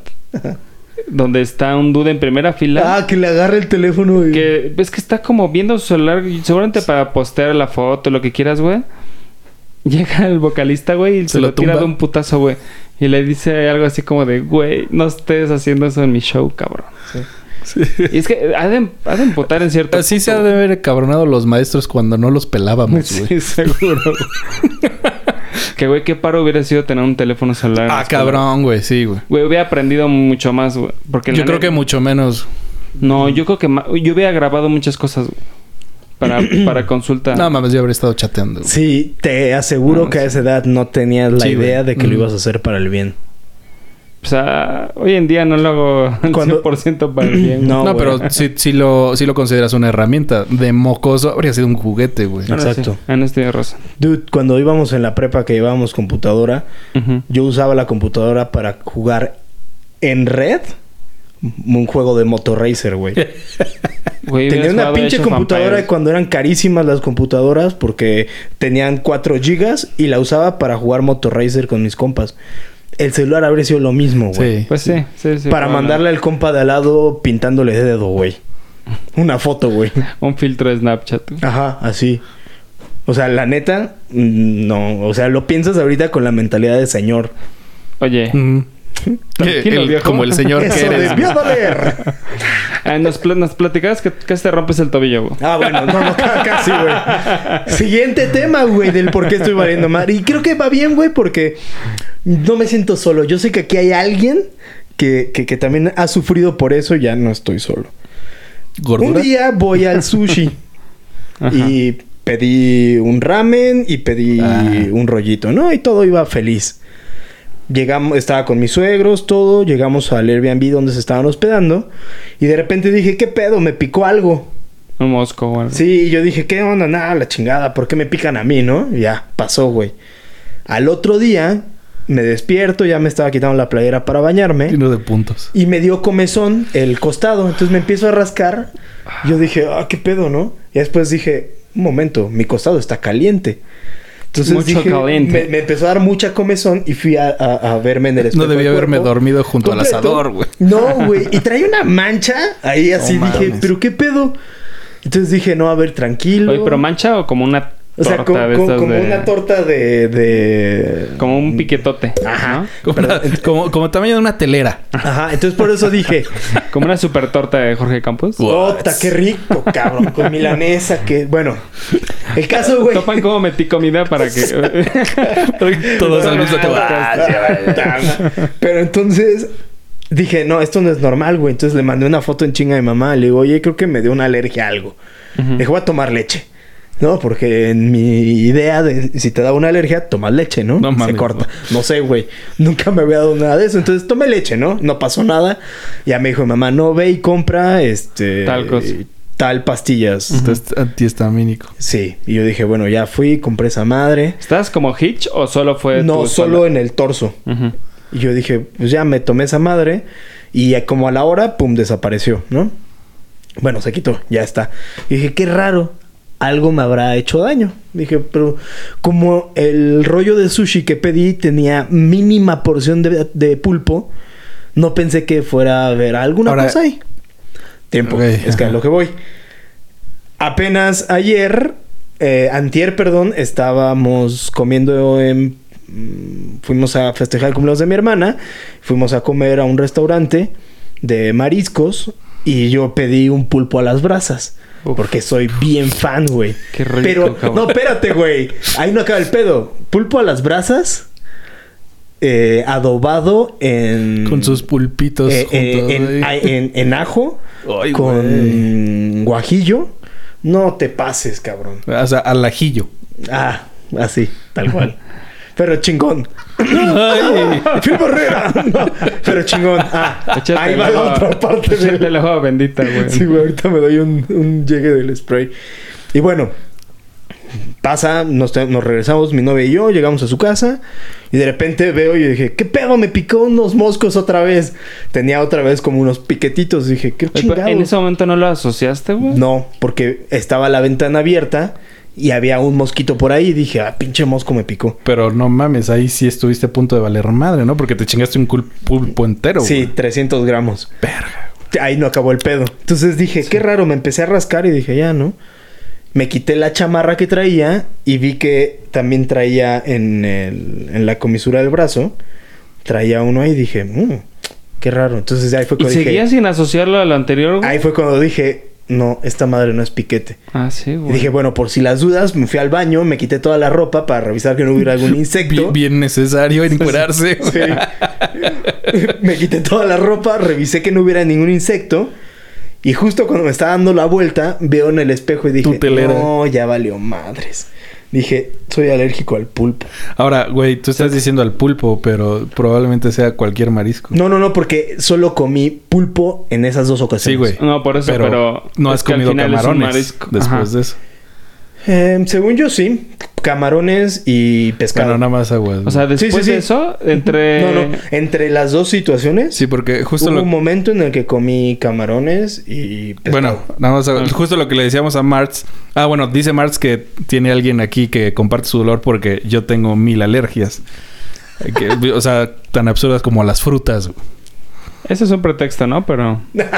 donde está un dude en primera fila. Ah, que le agarra el teléfono y... Que ves que está como viendo su celular, y seguramente para postear la foto, lo que quieras, güey. Llega el vocalista, güey, y se, Se lo, lo tira tumba. de un putazo, güey. Y le dice algo así como de, güey, no estés haciendo eso en mi show, cabrón. Y es que ha de, ha de emputar en cierto Así se ha punto, de haber cabronado los maestros cuando no los pelábamos, güey. Sí, seguro. Que, güey, qué paro hubiera sido tener un teléfono celular. en la Ah, escuela. cabrón, güey, sí, güey. Güey, hubiera aprendido mucho más, güey. Porque Yo la creo neta- que mucho menos. No, yo creo que... ma- Yo hubiera grabado muchas cosas, güey. Para, para consulta. No, mames, yo habría estado chateando, güey. Sí, te aseguro No, que a sí. esa edad no tenías la Sí, idea güey. de que lo Mm. ibas a hacer para el bien. O sea, hoy en día no lo hago al Cuando- cien por ciento para el bien. No, No, güey. pero si, si, lo, si lo consideras una herramienta. De mocoso habría sido un juguete, güey. Ahora Exacto. sí. Ah, no estoy de razón. Dude, cuando íbamos en la prepa que llevábamos computadora, Ujú. yo usaba la computadora para jugar en red un juego de Motorracer, güey. Güey, Tenía hubieras una jugado pinche Age of computadora Empires. cuando eran carísimas las computadoras porque tenían cuatro gigas y la usaba para jugar Motorracer con mis compas. El celular habría sido lo mismo, güey. Sí. Pues sí, sí, sí. Para bueno. mandarle al compa de al lado pintándole dedo, güey. Una foto, güey. Un filtro de Snapchat. güey. Ajá, así. O sea, la neta, mm, no. O sea, lo piensas ahorita con la mentalidad de señor. Oye, Mm. Tranquilo, El- viejo. Como el señor que Eso eres. debió doler. ah, nos, pl- nos platicabas que casi te rompes el tobillo, güey. Ah, bueno, no, no, ca- casi, güey. Siguiente tema, güey, del por qué estoy valiendo madre. Y creo que va bien, güey, porque no me siento solo. Yo sé que aquí hay alguien que, que, que también ha sufrido por eso, ya no estoy solo. ¿Gordura? Un día voy al sushi Ajá. y pedí un ramen y pedí Ah. un rollito, ¿no? Y todo iba feliz. llegamos, estaba con mis suegros, todo. Llegamos al Airbnb donde se estaban hospedando. Y de repente dije, ¿qué pedo? Me picó algo. Un mosco o algo. Sí, y yo dije, ¿qué onda? Nada, la chingada. ¿Por qué me pican a mí, no? Y ya, pasó, güey. Al otro día, me despierto. Ya me estaba quitando la playera para bañarme. Lleno de puntos. Y me dio comezón el costado. Entonces me empiezo a rascar. Yo dije, ah, ¿qué pedo, no? Y después dije, un momento, mi costado está caliente. Entonces Mucho dije, caliente. Me, me empezó a dar mucha comezón y fui a, a, a verme en el espejo. No debía del haberme cuerpo. dormido junto Completo. al asador, güey. No, güey. Y traía una mancha. Ahí así No dije, mames. ¿pero qué pedo? Entonces dije, no, a ver, tranquilo. Oye, ¿pero mancha o como una O sea, torta como, de como- estas como de- una torta de... de... Como un piquetote. Ajá. ¿no? Como, una- como, como tamaño de una telera. Ajá. Entonces por eso dije... Como una super torta de Jorge Campos. ¡Ota, qué rico, cabrón! Con milanesa, que... Bueno. El caso, güey... Topan cómo metí comida para que... Todos al mismo tiempo. Pero entonces... Dije, no, esto no es normal, güey. Entonces le mandé una foto en chinga a mi mamá. Le digo, oye, creo que me dio una alergia a algo. Ujú. Le dije, voy a tomar leche. No, porque en mi idea de si te da una alergia, tomas leche, ¿no? No mames, Se corta. No sé, güey. Nunca me había dado nada de eso. Entonces tomé leche, ¿no? No pasó nada. Ya me dijo mi mamá, no, ve y compra este... Tal cosa. Tal pastillas. Entonces, antihistamínico. Sí. Y yo dije, bueno, ya fui, compré esa madre. ¿Estás como Hitch o solo fue No, tu solo espalda? en el torso. Ujú. Y yo dije, pues ya me tomé esa madre. Y como a la hora, pum, desapareció, ¿no? Bueno, se quitó, ya está. Y dije, qué raro. Algo me habrá hecho daño. Dije, pero como el rollo de sushi que pedí tenía mínima porción de, de pulpo, no pensé que fuera a haber alguna Ahora- cosa ahí. Tiempo, Ok, es que a ajá. lo que voy. Apenas ayer, eh, antier, perdón, estábamos comiendo en... mm, Fuimos a festejar el cumpleaños de mi hermana. Fuimos a comer a un restaurante de mariscos. Y yo pedí un pulpo a las brasas. Uf. Porque soy bien fan, güey. Qué rico, Pero, cabrón. no, espérate, güey. Ahí no acaba el pedo. Pulpo a las brasas. eh, adobado en... Con sus pulpitos eh, eh, juntos. en, ahí. en- en ajo. Ay, con güey. guajillo. No te pases, cabrón. O sea, al ajillo. Ah, así, tal cual. Pero chingón. Ay. ¡Phil Barrera! No, pero chingón. Ah, Échate ahí va el la agua- otra parte Échate del... el agua bendita, güey. Sí, güey, ahorita me doy un, un llegue del spray. Y bueno, pasa, nos, te- nos regresamos, mi novia y yo, llegamos a su casa. Y de repente veo y dije, ¿qué pedo? Me picó unos moscos otra vez. Tenía otra vez como unos piquetitos. Dije, ¿qué Oye, pero chingados? ¿En ese momento no lo asociaste, güey? No, porque estaba la ventana abierta y había un mosquito por ahí. Y dije, ah, pinche mosco me picó. Pero no mames, ahí sí estuviste a punto de valer madre, ¿no? Porque te chingaste un cul- pulpo entero, Sí, güey. trescientos gramos. Verga. Ahí no acabó el pedo. Entonces dije, qué raro. Me empecé a rascar y dije, ya, ¿no? Me quité la chamarra que traía y vi que también traía en, el, en la comisura del brazo. Traía uno ahí y dije, mmm, qué raro. Entonces ahí fue ¿Y cuando dije... seguías sin asociarlo a lo anterior, güey? Ahí fue cuando dije, no, esta madre no es piquete. Ah, sí, Y güey. dije, bueno, por si las dudas, me fui al baño, me quité toda la ropa para revisar que no hubiera algún insecto. Bien, bien necesario encuerarse. Sí. Me quité toda la ropa, revisé que no hubiera ningún insecto. Y justo cuando me estaba dando la vuelta, veo en el espejo y dije, Tu telera. no, ya valió madres. Dije, soy alérgico al pulpo. Ahora, güey, tú estás diciendo al pulpo, pero probablemente sea cualquier marisco. No, no, no, porque solo comí pulpo en esas dos Sí, ocasiones. güey. No, por eso, Pero pero... no es has que al comido final es un camarones marisco. después Ajá. de eso. Eh, según yo, sí. Camarones y pescado. Bueno, nada más agua. O sea, después Sí, sí, sí. de eso, entre... No, no. Entre las dos situaciones, Sí, porque justo hubo lo... un momento en el que comí camarones y pescado. Bueno, nada más agua. Justo lo que le decíamos a Marx. Ah, bueno, dice Marx que tiene alguien aquí que comparte su dolor porque yo tengo mil alergias. Que, o sea, tan absurdas como las frutas. Ese es un pretexto, ¿no? Pero...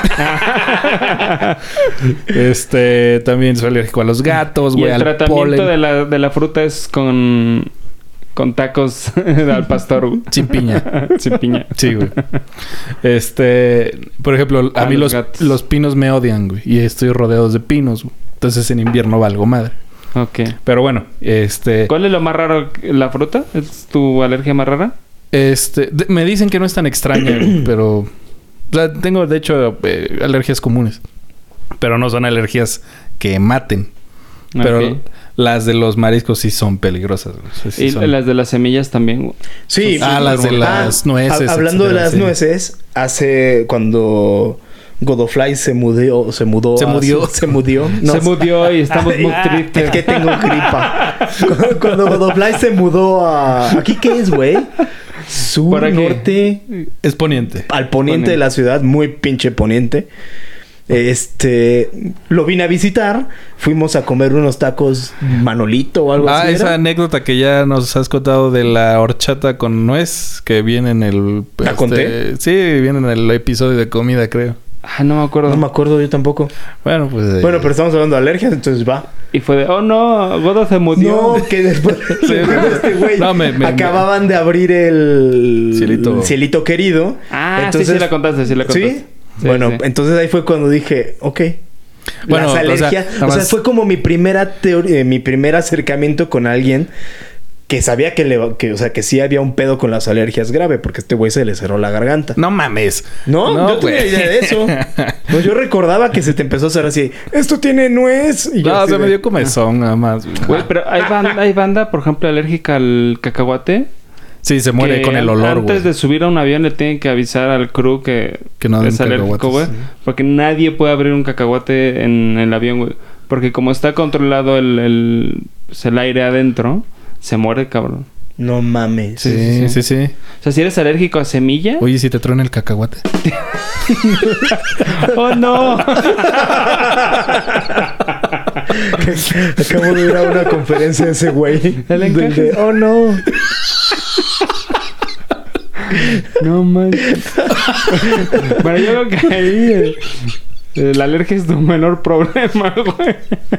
Este, también soy alérgico a los gatos, y güey, el al tratamiento polen. de la, de la fruta es con... Con tacos al pastor, güey. Sin piña. Sin piña. Sí, güey. Este, por ejemplo, a Ah, mí los los, gatos. los pinos me odian, güey. Y estoy rodeado de pinos, güey. Entonces en invierno valgo madre. Ok. Pero bueno, este... ¿Cuál es lo más raro? ¿La fruta? ¿Es tu alergia más rara? Este... de- me dicen que no es tan extraña, güey, pero... O sea, tengo, de hecho, eh, alergias comunes. Pero no son alergias que maten. Pero Ok. las de los mariscos sí son peligrosas, güey. O sea, sí Y son- las de las semillas también, güey. Sí. Ah, las de las Ah, nueces, ha- Hablando de etcétera, las sí. nueces, hace cuando Godofly se mudó, se mudó, Se a- mudió. se mudió. Se murió y estamos muy Ah, tristes. Es que tengo gripa. Cuando- Cuando Godofly se mudó a... ¿Aquí qué es, güey? Sur, ¿Para qué? norte, Es poniente. al poniente Poniente. de la ciudad, muy pinche poniente. Este, lo vine a visitar, fuimos a comer unos tacos Manolito o algo Ah, así. esa era. anécdota que ya nos has contado de la horchata con nuez que viene en el... ¿La conté? Sí, viene en el episodio de comida, creo. Ah, no me acuerdo. No me acuerdo yo tampoco. Bueno, pues... eh, Bueno, pero estamos hablando de alergias, entonces va. Y fue de, oh no, Godo se murió. No, que después de este güey No, me- me- acababan de abrir el Cielito. el cielito querido. Ah, sí, sí la contaste, sí la contaste. ¿Sí? Sí, Bueno, sí. entonces ahí fue cuando dije, ok. Bueno, Las o sea, alergias, nada o sea, más- fue como mi primera teoría, mi primer acercamiento con alguien que sabía que le, que, o sea, que sí había un pedo con las alergias grave, porque este güey se le cerró la garganta. No mames. No, No, yo tenía güey. idea de eso. No, yo recordaba que se te empezó a hacer así, esto tiene nuez. Y yo No, así se me de- dio comezón nada más. güey. Güey, pero hay banda, hay banda, por ejemplo, alérgica al cacahuate. Sí, se muere que con el an- olor, Antes güey. de subir a un avión le tienen que avisar al crew que, Que no den es alérgico, güey. cacahuates. Porque nadie puede abrir un cacahuate en el avión, güey. Porque como está controlado el, el, pues, el aire adentro, se muere, cabrón. No mames. Sí, sí, sí, sí. O sea, si eres alérgico a semilla... Oye, si te truena el cacahuate. ¡Oh, no! Acabo de ir a una conferencia de ese güey. ¿El encaje? Del de, oh no. No manches. Bueno, yo creo que ahí... eh, eh, la alergia es tu menor problema, güey.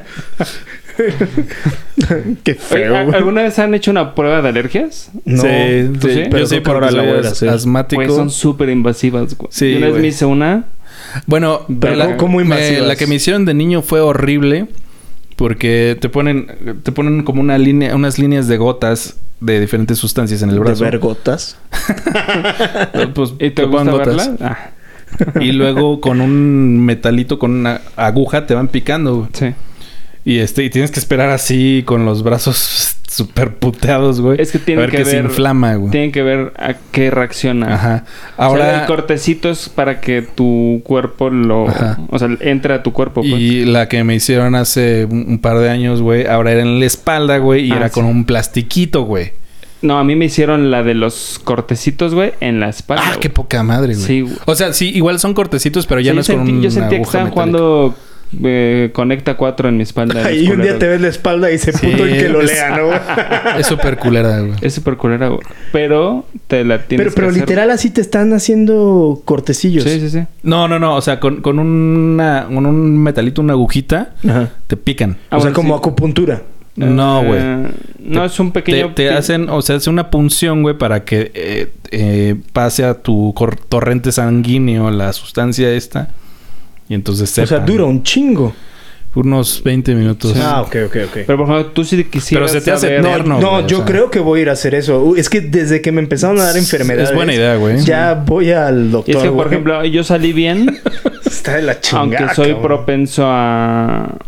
Qué Oye, feo. ¿a- güey. ¿alguna vez han hecho una prueba de alergias? No. sí, ¿tú sí. sí? Pero Yo sí, creo que ahora porque la voy a soy hacer. asmático. Pues son súper invasivas, güey. Sí, Yo una vez güey. me hice una... Bueno, Pero la, ¿cómo me- invasivas? la que me hicieron de niño fue horrible porque te ponen te ponen como una línea, unas líneas de gotas de diferentes sustancias en el brazo. De ver gotas. Pues, ¿Y te te ponen gusta gotas. verla? Ah, Y luego con un metalito, con una aguja, te van picando, güey. sí. Y este, y tienes que esperar así con los brazos súper puteados, güey. Es que tiene a ver que que se ver- inflama, güey. Tienen que ver a qué reacciona. Ajá. Ahora... Ahora. el cortecito es para que tu cuerpo lo... Ajá. O sea, entre a tu cuerpo, pues. Y la que me hicieron hace un, un par de años, güey, ahora era en la espalda, güey, y Ah, era sí. con un plastiquito, güey. No, a mí me hicieron la de los cortecitos, güey, en la espalda. Ah, güey. qué poca madre, güey. Sí, güey. O sea, sí, igual son cortecitos, pero ya Sí, no yo es con sentí, una yo sentía que aguja estaban metálica. jugando eh, Conecta cuatro en mi espalda. Y un día te ves la espalda y dice Sí, puto el que lo es- lea, ¿no? Es súper culera, güey. Es súper culera, güey. Pero te la tienes Pero, pero que hacer. literal así te están haciendo cortecillos. Sí, sí, sí. No, no, no. O sea, con, con, una, con un metalito, una agujita, Ajá. te pican. Ah, o sea, bueno, como sí. acupuntura. No, güey. Eh, no, es un pequeño... Te, te hacen, o sea, hace una punción, güey, para que eh, eh, pase a tu cor- torrente sanguíneo la sustancia esta. Y entonces O sea, sepa, dura ¿no? un chingo. Unos veinte minutos. Sí. Ah, ok, ok, ok. Pero, por ejemplo, tú sí quisieras Pero se te hace saber- No, eterno, no, güey, o yo sea. creo que voy a ir a hacer eso. Uh, Es que desde que me empezaron a dar enfermedades... Es buena idea, güey. Ya voy al Y doctor, es que, por güey. ejemplo, yo salí bien... Está de la chingada, aunque soy cabrón. propenso a...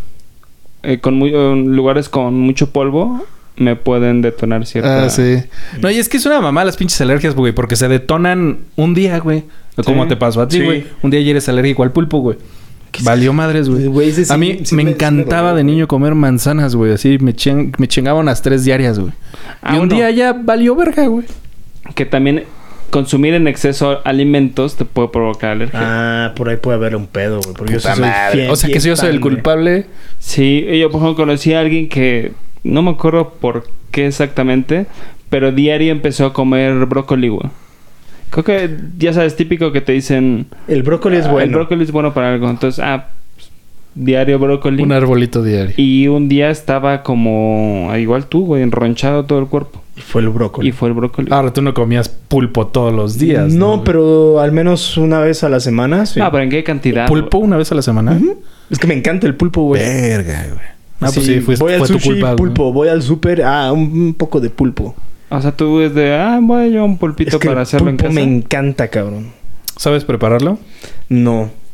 eh, con muy- en lugares con mucho polvo... Me pueden detonar cierta... Ah, sí. No, y es que es una mamá las pinches alergias, güey, porque se detonan un día, güey. Como Sí. te pasó a ti, Sí. güey. Un día ya eres alérgico al pulpo, güey. Valió madres, güey. Güey, ese sí- a mí sí me me- sí me encantaba dolió, de güey. niño comer manzanas, güey. Así me, ching- me chingaba unas tres diarias, güey. Ah, y un bueno. día ya valió verga, güey. Que también consumir en exceso alimentos te puede provocar alergia. Ah, por ahí puede haber un pedo, güey. Porque yo sí Puta soy madre. bien- O sea, que bien si yo soy el fan, güey. culpable. Sí, yo por ejemplo conocí a alguien que no me acuerdo por qué exactamente, pero diario empezó a comer brócoli, güey. Creo que ya sabes, típico que te dicen El brócoli es "Ah, bueno. el brócoli es bueno para algo". Entonces, ah, pues, diario brócoli. Un arbolito diario. Y un día estaba como ah, igual tú, güey, enronchado todo el cuerpo. Y fue el brócoli. Y fue el brócoli. Ahora tú no comías pulpo todos los días. no, güey? pero al menos una vez a la semana, sí. Ah, pero ¿en qué cantidad? ¿Pulpo una vez a la semana? Ujú. Es que me encanta el pulpo, güey. Verga, güey. Ah, Sí, pues sí, fue, voy al fue tu sushi, culpa. güey. pulpo. Voy al súper, ah, un, un poco de pulpo. O sea, tú es de, ah, voy a llevar un pulpito Es que para el hacerlo en pulpo casa. me encanta, cabrón. ¿Sabes prepararlo? No.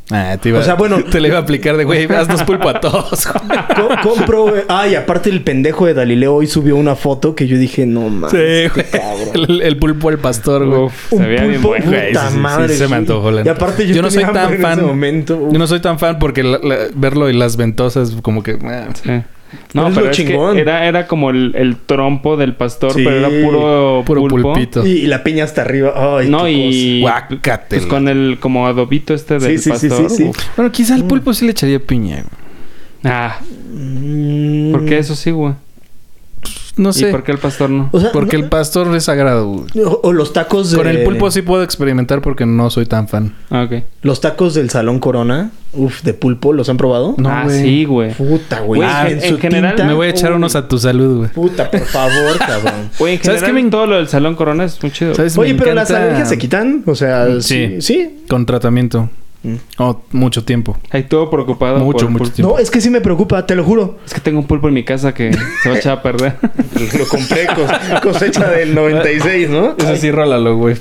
Ah, te iba, O sea, bueno... Te le iba a aplicar de, güey, haznos pulpo a todos. Co- compro... güey. Ah, y aparte el pendejo de Galileo hoy subió una foto que yo dije, no mames. Sí, este güey. cabrón. El, el pulpo al pastor, güey. Uf, Un se veía bien pulpo, bueno. puta Güey, sí, sí, sí, madre, sí se me sí. antojó, la Y neta. aparte yo, Yo no soy tenía tan hambre en fan. ese momento. Uf. Yo no soy tan fan porque la- la- verlo y las ventosas como que... ah, Sí. Pero No, es pero lo es chingón. que era, era como el, el trompo del pastor, Sí. pero era puro, Puro pulpo. pulpito. Y, y la piña hasta arriba. Ay, No, qué y Guácatela. pues con el como adobito este del Sí, sí, sí, pastor. sí, sí. uf. Bueno, quizá al pulpo sí le echaría piña, güey. Ah, cosa. Mm. porque eso sí, güey. No ¿Y sé. por qué el pastor no? O sea, Porque el pastor es sagrado, güey. o, o los tacos de... Con el pulpo sí puedo experimentar porque no soy tan fan. Ah, ok. Los tacos del Salón Corona. Uf, de pulpo. ¿Los han probado? No, ah, güey. sí, güey. Puta, güey. Güey, Ah, en- su en general tinta, Me voy a echar uy, unos a tu salud, güey. Puta, por favor, cabrón. Güey, en ¿Sabes general qué me- todo lo del Salón Corona es muy chido. ¿Sabes? Oye, Me pero las encanta- alergias se quitan. O sea, sí. Sí. Sí. Con tratamiento. Mm. Oh, mucho tiempo. Ahí todo preocupado. Mucho, por el mucho pulpo. tiempo. No, es que sí me preocupa, te lo juro. Es que tengo un pulpo en mi casa que se va a echar a perder. Lo compré cos- cosecha del noventa y seis, ¿no? Eso sí, rólalo, güey.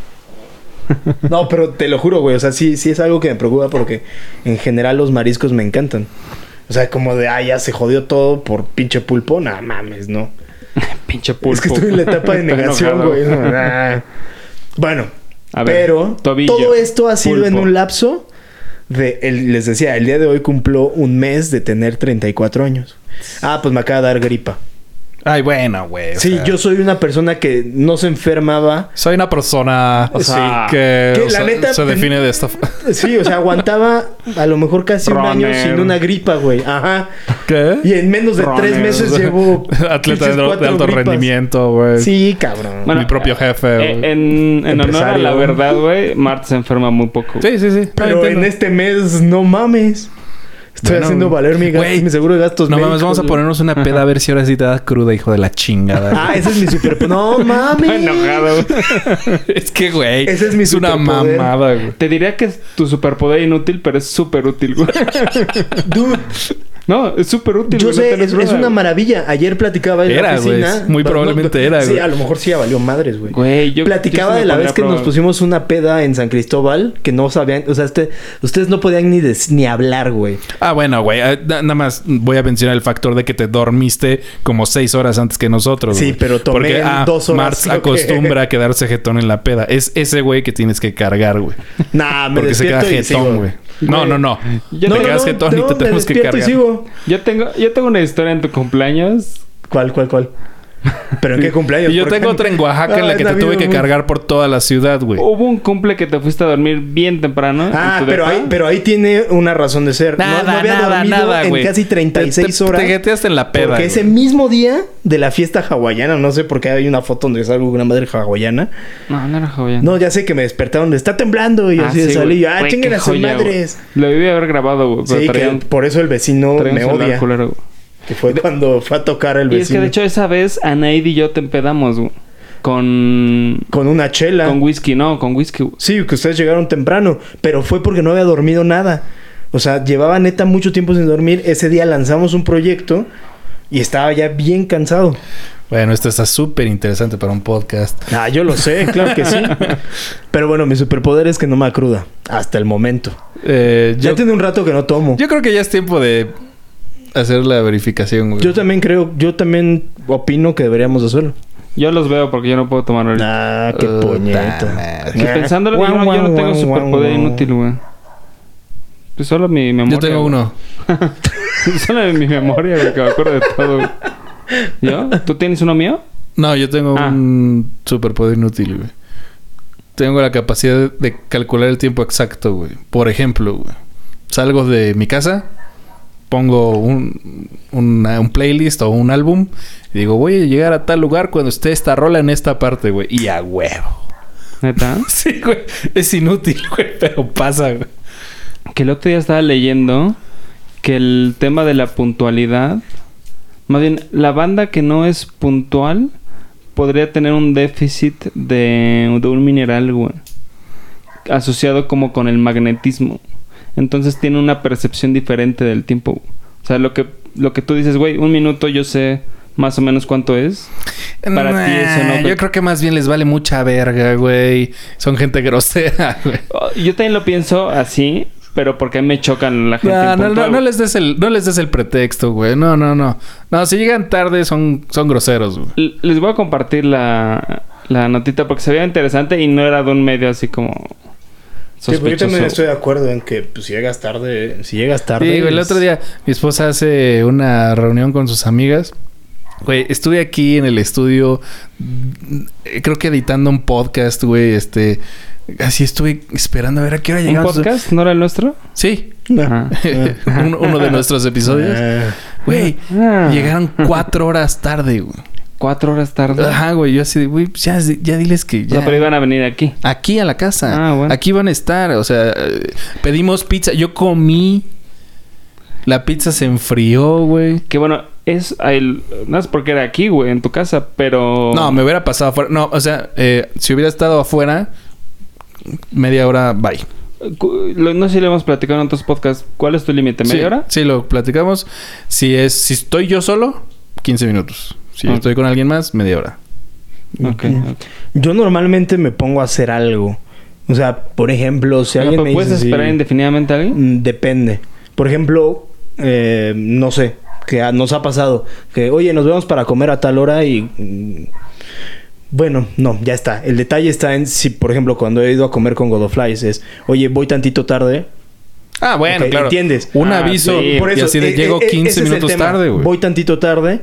No, pero te lo juro, güey. O sea, sí, sí es algo que me preocupa porque en general los mariscos me encantan. O sea, como de, ah, ya se jodió todo por pinche pulpo. Nah, mames, no. Pinche pulpo. Es que estoy en la etapa de Estoy negación, enojado. güey. No, nah. Bueno, A ver, pero tobillo, todo esto ha sido en pulpo. un lapso de... el- les decía, el día de hoy cumplo un mes de tener treinta y cuatro años. Ah, pues me acaba de dar gripa. Ay, bueno, güey. o Sí, sea, yo soy una persona que no se enfermaba. Soy una persona O sea, que, que o la sea, neta- se define de esta forma. Sí, o sea, aguantaba a lo mejor casi un año Runner. sin una gripa, güey. Ajá. ¿Qué? Y en menos de tres Runner. meses llevo... Atleta de, pinches de cuatro alto gripas. rendimiento, güey. Sí, cabrón. Bueno, Mi propio jefe, Eh, güey. en, en honor a Empresario. la verdad, güey, Mart se enferma muy poco. Sí, sí, sí. Pero Ah, en entiendo. este mes, no mames. Estoy Bueno, haciendo valer mi, gas- güey, mi seguro de gastos No mames, médicos, vamos a güey. ponernos una peda a ver si ahora sí te da cruda, hijo de la chingada. Ah, ese es mi super... No mames. Estoy enojado. es que, güey. Ese es mi Es una superpoder. mamada, güey. Te diría que es tu superpoder inútil, pero es súper útil, güey. Dude, No, es súper útil. yo güey, no sé, tenés es, rueda, es una güey. maravilla. Ayer platicaba en Era, la güey. oficina. Muy No, probablemente no, era, Sí, güey. a lo mejor sí ya valió madres, güey. Güey, yo... Platicaba yo sí de me la pondría vez a que nos prueba. pusimos una peda en San Cristóbal que no sabían, o sea, este, ustedes no podían ni des- ni hablar, güey. Ah, bueno, güey. Ah, na- Nada más voy a mencionar el factor de que te dormiste como seis horas antes que nosotros. Sí, güey. pero tomé Porque, ah, dos horas, Marx ok. acostumbra a quedarse jetón en la peda. Es ese güey que tienes que cargar, güey. Nah, me Porque se queda despierto y sigo. jetón, güey. No, no, no. Yo te no, quedas no, jetón y no, te me tenemos que despierto y cargar. sigo. Yo tengo, yo tengo una historia en tu cumpleaños. ¿Cuál, cuál, cuál? ¿Pero en qué cumpleaños? Y yo Porque- tengo otra en Oaxaca en Ah, la que es te tuve Navidad, que güey. cargar por toda la ciudad, güey. Hubo un cumple que te fuiste a dormir bien temprano. Ah, en tu pero depa. ahí, pero ahí tiene una razón de ser. No- no, había dormido en güey. casi treinta y seis Te- te- horas. Te jeteaste en la peda, Porque güey. ese mismo día de la fiesta hawaiana, no sé por qué hay una foto donde salgo con una madre hawaiana. No, no era joven. No, ya sé que me despertaron de está temblando y Ah, así de sí, salí. güey. yo, Ah, Güey, chinguen qué a sus joya, madres. güey. Lo debí haber grabado, güey. Pero Sí, que traía un- por eso el vecino traía un me celular odia. culero, güey. Que fue cuando fue a tocar el Y es vecino. que de hecho esa vez Anaid y yo te empedamos, güey. Con... Con una chela. Con whisky, no, con whisky, güey. Sí, que ustedes llegaron temprano. Pero fue porque no había dormido nada. O sea, llevaba neta mucho tiempo sin dormir. Ese día lanzamos un proyecto y estaba ya bien cansado. Bueno, esto está súper interesante para un podcast. Ah, yo lo sé, claro que sí. Pero bueno, mi superpoder es que no me da cruda. Hasta el momento. Eh, Ya yo, tiene un rato que no tomo. yo creo que ya es tiempo de hacer la verificación, güey. Yo también creo, yo también opino que deberíamos hacerlo. Yo los veo porque yo no puedo tomar ahorita. Ah, qué Puta puñeto. madre. Y pensándolo, yo, no- yo no tengo superpoder inútil, güey. Pues solo mi memoria. Yo tengo güey. uno. Solo mi memoria, güey, que me acuerdo de todo, güey. ¿Yo? ¿Tú tienes uno mío? No, yo tengo Ah. un superpoder inútil, güey. Tengo la capacidad de calcular el tiempo exacto, güey. Por ejemplo, güey. Salgo de mi casa, pongo un, una- un playlist o un álbum y digo, voy a llegar a tal lugar cuando esté esta rola en esta parte, güey. Y a huevo. ¿Neta? Sí, güey. Es inútil, güey, pero pasa, güey. Que el otro día estaba leyendo que el tema de la puntualidad... Más bien, la banda que no es puntual podría tener un déficit de, de un mineral, güey. Asociado como con el magnetismo. Entonces tiene una percepción diferente del tiempo. Güey. O sea, lo que, lo que tú dices, güey, un minuto yo sé más o menos cuánto es. Para Nah, ti eso no... Yo creo que más bien les vale mucha verga, güey. Son gente grosera, güey. Oh, yo también lo pienso así. pero porque a mí me chocan la gente. No, no, impuntual, no, no güey. les des el, no les des el pretexto, güey. No, no, no. No, si llegan tarde son, son groseros, güey. L- Les voy a compartir la, la notita porque se veía interesante y no era de un medio así como Sí, pues yo sospechoso. también estoy de acuerdo en que pues, si llegas tarde, si llegas tarde. Sí, güey, el es- otro día mi esposa hace una reunión con sus amigas. Güey, estuve aquí en el estudio, mm, creo que editando un podcast, güey, este... Así estuve esperando a ver a qué hora ¿Un llegamos. podcast? ¿No era el nuestro? Sí. Ah. uno, uno de nuestros episodios. Ah, Güey, Ah. llegaron cuatro horas tarde, güey. Cuatro horas tarde. Ajá, güey. Yo así de, güey, pues ya, ya diles que O ya... sea, pero iban a venir aquí. Aquí a la casa. Ah, bueno. Aquí van a estar. O sea, eh, pedimos pizza. Yo comí. La pizza se enfrió, güey. Que bueno, es el, no es porque era aquí, güey, en tu casa, pero... No, me hubiera pasado afuera. No, o sea, eh, si hubiera estado afuera, media hora, bye. Cu- lo- No sé si lo hemos platicado en otros podcasts. ¿Cuál es tu límite? ¿Media sí, hora? Sí, lo platicamos. Si es, si estoy yo solo, quince minutos. Si Ok. estoy con alguien más, media hora. Ok, Mm. ok. Yo normalmente me pongo a hacer algo. O sea, por ejemplo, si Oiga, alguien pero me ¿puedes dice... esperar sí, indefinidamente a alguien? mm, depende. Por ejemplo, eh, no sé, que a- nos ha pasado que, oye, nos vemos para comer a tal hora y... mm, bueno, no, ya está. El detalle está en si, por ejemplo, cuando he ido a comer con Godoflies es, oye, voy tantito tarde. Ah, bueno, Ok, claro. ¿entiendes? Un Ah, aviso. sí, Por y eso, así de eh, llego eh, quince ese es el minutos tema. tarde, güey. Voy tantito tarde.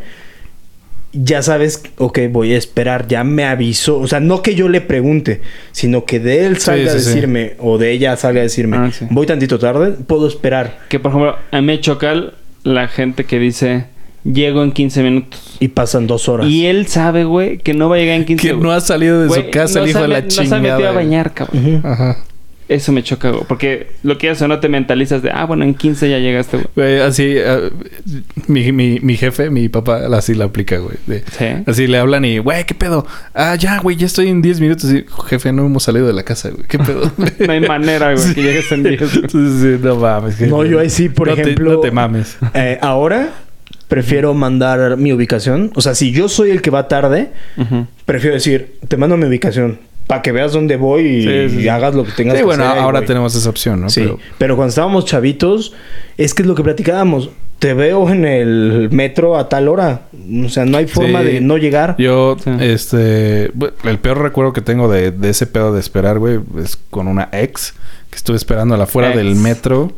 Ya sabes, ok, voy a esperar. Ya me avisó. O sea, no que yo le pregunte, sino que de él salga sí, a sí. decirme o de ella salga a decirme, Ah, sí. voy tantito tarde, puedo esperar. Que, por ejemplo, a mí me choca la gente que dice, llego en quince minutos. Y pasan dos horas. Y él sabe, güey, que no va a llegar en quince Que güey. no ha salido de Güey, su casa no el hijo se de la ha met- No se ha chingada. metido a güey. bañar, cabrón. Ujú. Ajá. Eso me choca, güey. Porque lo que haces o no te mentalizas de, ah, bueno, en quince ya llegaste, güey. Güey, así, eh, mi, mi, mi jefe, mi papá, así la aplica, güey. De- Sí. Así le hablan y, güey, ¿qué pedo? Ah, ya, güey, ya estoy en diez minutos. Y, jefe, no hemos salido de la casa, güey. ¿Qué pedo? No hay manera, güey, Sí. que llegues en diez. güey. Sí, sí, no mames. jefe. No, yo ahí sí, por No te- ejemplo... no te mames. eh, ahora prefiero mandar mi ubicación. O sea, si yo soy el que va tarde, Ujú. prefiero decir, te mando mi ubicación. Para que veas dónde voy y, Sí, sí, sí. y hagas lo que tengas Sí, que bueno, hacer. ahí, ahora güey. tenemos esa opción, ¿no? Sí, Pero- pero... cuando estábamos chavitos, es que es lo que platicábamos. Te veo en el metro a tal hora. O sea, no hay forma Sí. de no llegar. Yo, Sí. este... bu- El peor recuerdo que tengo de, de ese pedo de esperar, güey, es con una ex que estuve esperando afuera Ex. del metro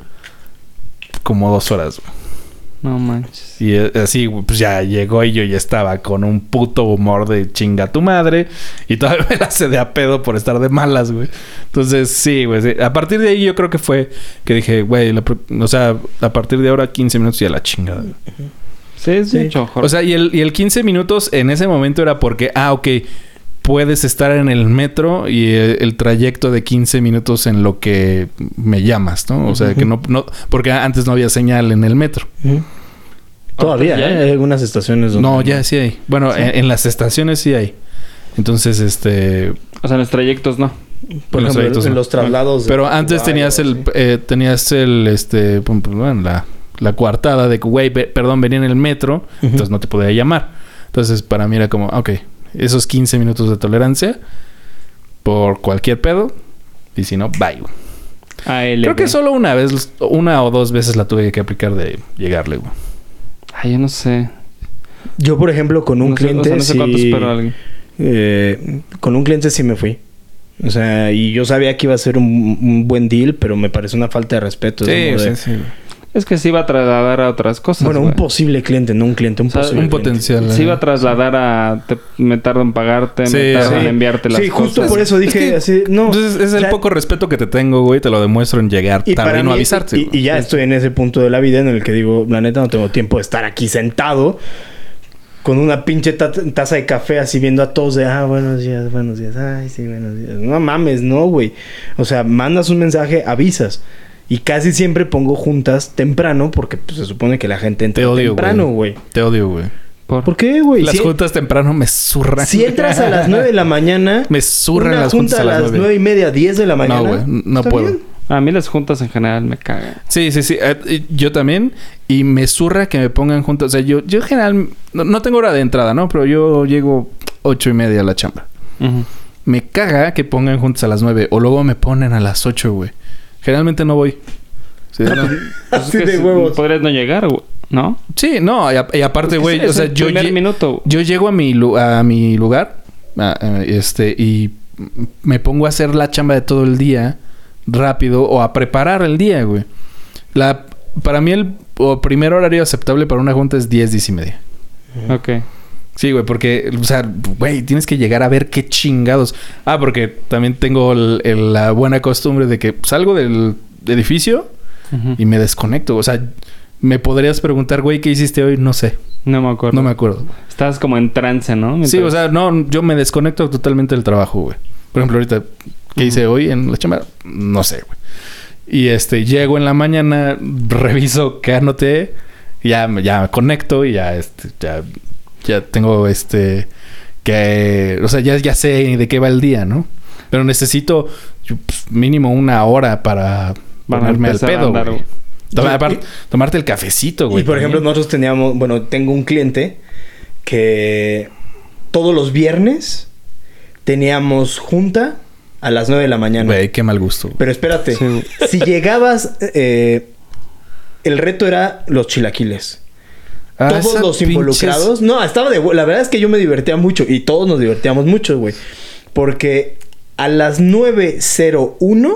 como dos horas, güey. No manches. Y eh, así, güey, pues ya llegó y yo ya estaba con un puto humor de chinga tu madre. Y todavía me la hace de a pedo por estar de malas, güey. Entonces, sí, güey. Sí. A partir de ahí yo creo que fue que dije, güey, la pro- o sea, a partir de ahora quince minutos y a la chingada. güey. Sí, es Sí. mucho mejor. O sea, y el, y el quince minutos en ese momento era porque, ah, ok, puedes estar en el metro y el, el trayecto de quince minutos en lo que me llamas, ¿no? O sea, Ujú. que no, no, porque antes no había señal en el metro. Ujú. Todavía, ¿Ya ¿eh? hay? Hay algunas estaciones donde... No, ya sí hay. Bueno, ¿Sí? En, en las estaciones sí hay. Entonces, este... O sea, en los trayectos no. Por en los ejemplo, trayectos en no. los traslados... de Pero antes Uruguay tenías o el... así. eh, tenías el, este... pum, pum, bueno, la, la coartada de que, güey, ve- perdón, venía en el metro. Ujú. Entonces no te podía llamar. Entonces, para mí era como, ok, esos quince minutos de tolerancia por cualquier pedo. Y si no, bye. güey. A L. Creo que solo una vez, una o dos veces la tuve que aplicar de llegarle, güey. Ay, yo no sé. Yo, por ejemplo, con un No sé, cliente... o sea, no sé cuánto sí- espero a alguien. eh, con un cliente sí me fui. O sea, y yo sabía que iba a ser un, un buen deal, pero me parece una falta de respeto. Sí, Es como de- sí, sí. Es que se iba a trasladar a otras cosas. Bueno, un güey. posible cliente, no un cliente, un O sea, posible Un cliente. potencial. Se eh. iba a trasladar a... Te, me tardo en pagarte, Sí, me tardo sí. en enviarte las Sí, justo cosas. por eso dije Es que- así, no. Entonces, es el o sea, poco respeto que te tengo, güey. Te lo demuestro en llegar y tarde para y no mí- avisarte. Y, güey. y ya estoy en ese punto de la vida en el que digo, la neta, no tengo tiempo de estar aquí sentado con una pinche ta- taza de café así viendo a todos de, ah, buenos días, buenos días, ay, sí, buenos días. No mames, no, güey. O sea, mandas un mensaje, avisas. Y casi siempre pongo juntas temprano porque pues, se supone que la gente entra Te odio, temprano, güey. Te odio, güey. Por... ¿Por qué, güey? Las Si- juntas temprano me zurran. Si entras a las nueve de la mañana, Me zurran una las junta juntas a las nueve y media, diez de la mañana. No, güey. No ¿está puedo. bien? A mí las juntas en general me cagan. Sí, sí, sí. Eh, eh, yo también. Y me zurra que me pongan juntas. O sea, yo, yo en general... No, no tengo hora de entrada, ¿no? Pero yo llego ocho y media a la chamba. Ujú. Me caga que pongan juntas a las nueve. O luego me ponen a las ocho, güey. Generalmente no voy. Sí, ¿no? Pues Así es que de si- huevos. Podrías no llegar, güey. ¿No? Sí, no, y, a- y aparte, Es que güey, es o sea, el yo, primer lle- minuto. yo llego a mi, lu- a mi lugar, a- a- este, y me pongo a hacer la chamba de todo el día rápido o a preparar el día, güey. La, para mí el o primer horario aceptable para una junta es diez, diez y media. Ok. Sí, güey, porque, o sea, güey, tienes que llegar a ver qué chingados. Ah, porque también tengo el- el- la buena costumbre de que salgo del edificio Ujú. y me desconecto. O sea, me podrías preguntar, güey, ¿qué hiciste hoy? No sé. No me acuerdo. No me acuerdo. Estabas como en trance, ¿no? Sí, Mientras- o sea, no, yo me desconecto totalmente del trabajo, güey. Por ejemplo, ahorita, ¿qué hice hoy en la chamba? No sé, güey. Y este, llego en la mañana, reviso qué anoté, ya, me- ya me conecto y ya, este, ya, ya tengo este, que, o sea, ya, ya sé de qué va el día, ¿no? Pero necesito yo, pues, mínimo una hora para Para ponerme al empezar a pedo, andar, güey. güey. Toma- Y- aparte, tomarte el cafecito, güey. Y por ejemplo, también. nosotros teníamos, bueno, tengo un cliente que todos los viernes teníamos junta a las nueve de la mañana. Güey, qué mal gusto. güey. Pero espérate, Sí, güey. si llegabas, eh, el reto era los chilaquiles. Ah, Todos esas los pinches- involucrados. No, estaba de hue- la verdad es que yo me divertía mucho y todos nos divertíamos mucho, güey. Porque a las nueve cero uno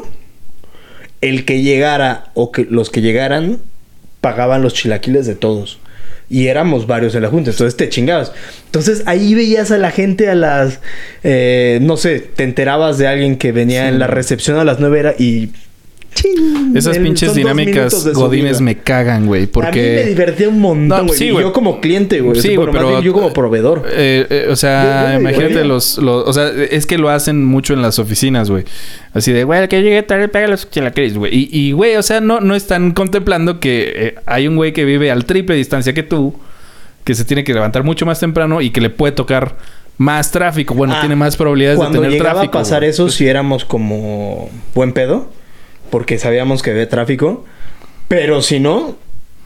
el que llegara o que los que llegaran pagaban los chilaquiles de todos. Y éramos varios en la junta, entonces te chingabas. Entonces ahí veías a la gente a las... eh, no sé, te enterabas de alguien que venía Sí. en la recepción a las nueve era y... ¡chin! Esas El- pinches son dos dinámicas minutos de su godines vida. me cagan, güey. Porque... A mí me divertía un montón, No, güey. sí, Y güey. yo como cliente, güey. Sí, Bueno, güey, más pero- bien yo como proveedor. Eh, eh, o sea, Yo- yo me imagínate divertía. los, los... O sea, es que lo hacen mucho en las oficinas, güey. Así de, güey, el que llegue tarde pega los chilaquiles, güey. Y, y, güey, o sea, no, no están contemplando que eh, hay un güey que vive al triple distancia que tú, que se tiene que levantar mucho más temprano y que le puede tocar más tráfico. Bueno, Ah, tiene más probabilidades de Cuando tener llegaba tráfico. a pasar güey. eso, sí éramos como buen pedo. Porque sabíamos que había tráfico. Pero si no...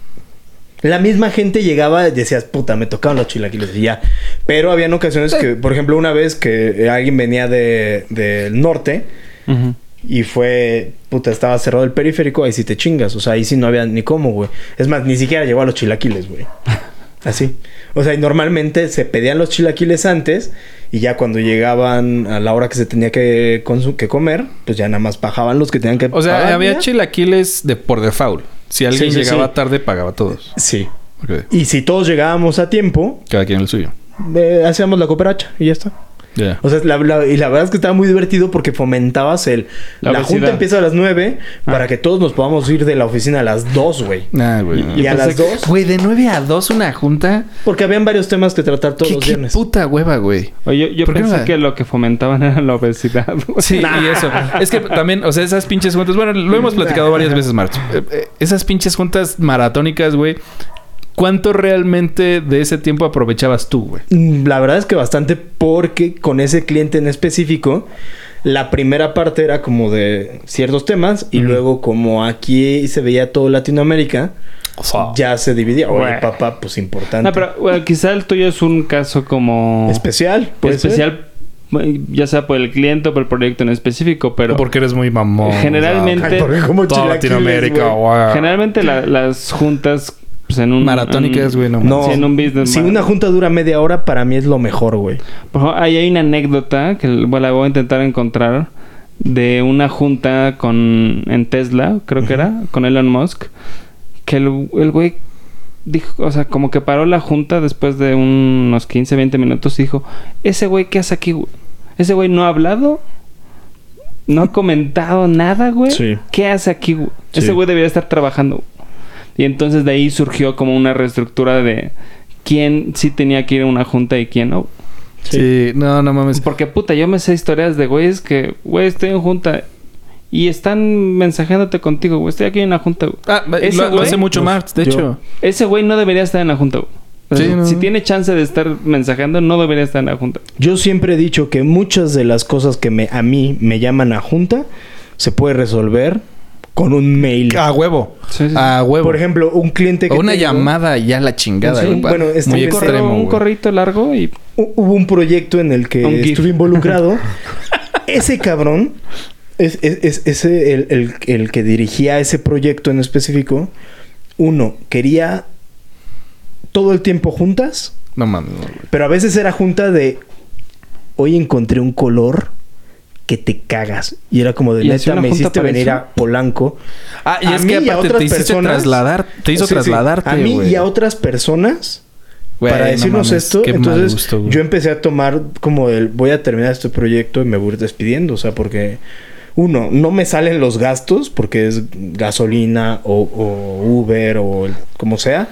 La misma gente llegaba y decías, puta, me tocaban los chilaquiles y ya. Pero habían ocasiones que... Por ejemplo, una vez que alguien venía de, del norte... Ujú. Y fue... Puta, estaba cerrado el periférico. Ahí sí te chingas. O sea, ahí sí no había ni cómo, güey. Es más, ni siquiera llegó a los chilaquiles, güey. Así. O sea, y normalmente se pedían los chilaquiles antes. Y ya cuando llegaban a la hora que se tenía que, consu- que comer... Pues ya nada más bajaban los que tenían que O sea, pagar, había ¿ya? chilaquiles de por default. Si alguien Sí, sí, llegaba sí. tarde, pagaba todos. Sí. Ok. Y si todos llegábamos a tiempo... Cada quien el suyo. eh, hacíamos la cooperacha y ya está. Ya. O sea, la, la- y la verdad es que estaba muy divertido porque fomentabas el... La La, junta obesidad. empieza a las nueve Ah. para que todos nos podamos ir de la oficina a las dos, güey. Nah, güey. Y a pensé las que- dos... Güey, de nueve a dos una junta. Porque habían varios temas que tratar todos ¿Qué, los qué viernes. puta hueva, güey? Oye, yo, yo ¿Por qué pensé no? que lo que fomentaban era la obesidad. güey. Sí, y eso. Es que también, o sea, esas pinches juntas... Bueno, lo hemos platicado varias veces, March. Eh, eh, esas pinches juntas maratónicas, güey. ¿Cuánto realmente de ese tiempo aprovechabas tú, güey? Mm, La verdad es que bastante porque con ese cliente en específico, la primera parte era como de ciertos temas y Ujú. luego como aquí se veía todo Latinoamérica, O sea, ya se dividía. Oye, Güey. papá, pues importante. No, pero bueno, quizá el tuyo es un caso como... Especial. puede especial, ya sea por el cliente o por el proyecto en específico, pero... porque eres muy mamón. Generalmente- ser. Ay, porque como Toda chilaquiles, Latinoamérica, güey. güey. Generalmente la- las juntas pues, en un... Maratónicas, güey, no. No, Sí, en un business. si man. una junta dura media hora, para mí es lo mejor, güey. Por ejemplo, ahí hay una anécdota que bueno, la voy a intentar encontrar de una junta con en Tesla, creo que era, con Elon Musk, que el, el güey dijo, o sea, como que paró la junta después de unos quince, veinte minutos y dijo, ese güey, ¿qué hace aquí, güey? Ese güey no ha hablado, no ha comentado nada, güey. Sí. ¿Qué hace aquí, güey? Sí. Ese güey debería estar trabajando. Y entonces de ahí surgió como una reestructura de quién sí tenía que ir a una junta y quién no. Sí, no, no mames. Porque puta, yo me sé historias de güeyes que, güey, estoy en junta y están mensajeándote contigo, güey, estoy aquí en la junta, güey. Ah, Ese lo, lo güey, hace mucho pues, más, de yo- hecho. Ese güey no debería estar en la junta, güey. O sea, Sí, no. Si tiene chance de estar mensajeando, no debería estar en la junta. Yo siempre he dicho que muchas de las cosas que me, a mí me llaman a junta se puede resolver con un mail. A huevo. Sí, sí. A huevo. Por ejemplo, un cliente que o una tengo- llamada ya la chingada. Sí, güey. bueno, este muy un correo- extremo. un güey. correito largo y hu- hubo un proyecto en el que Un GIF. estuve involucrado. Ese cabrón Es, es, es, ese, el, el, el que dirigía ese proyecto en específico, uno, quería todo el tiempo juntas. No mames. No, pero a veces era junta de... Hoy encontré un color que te cagas. Y era como de neta, me hiciste venir eso? a Polanco. Ah, y a es que aparte te hiciste trasladar, te hizo sí, trasladarte, sí. A mí wey. y a otras personas wey, para decirnos no mames, esto. Entonces gusto, yo empecé a tomar como el voy a terminar este proyecto y me voy a ir despidiendo. O sea, porque uno, no me salen los gastos porque es gasolina o, o Uber o el, como sea.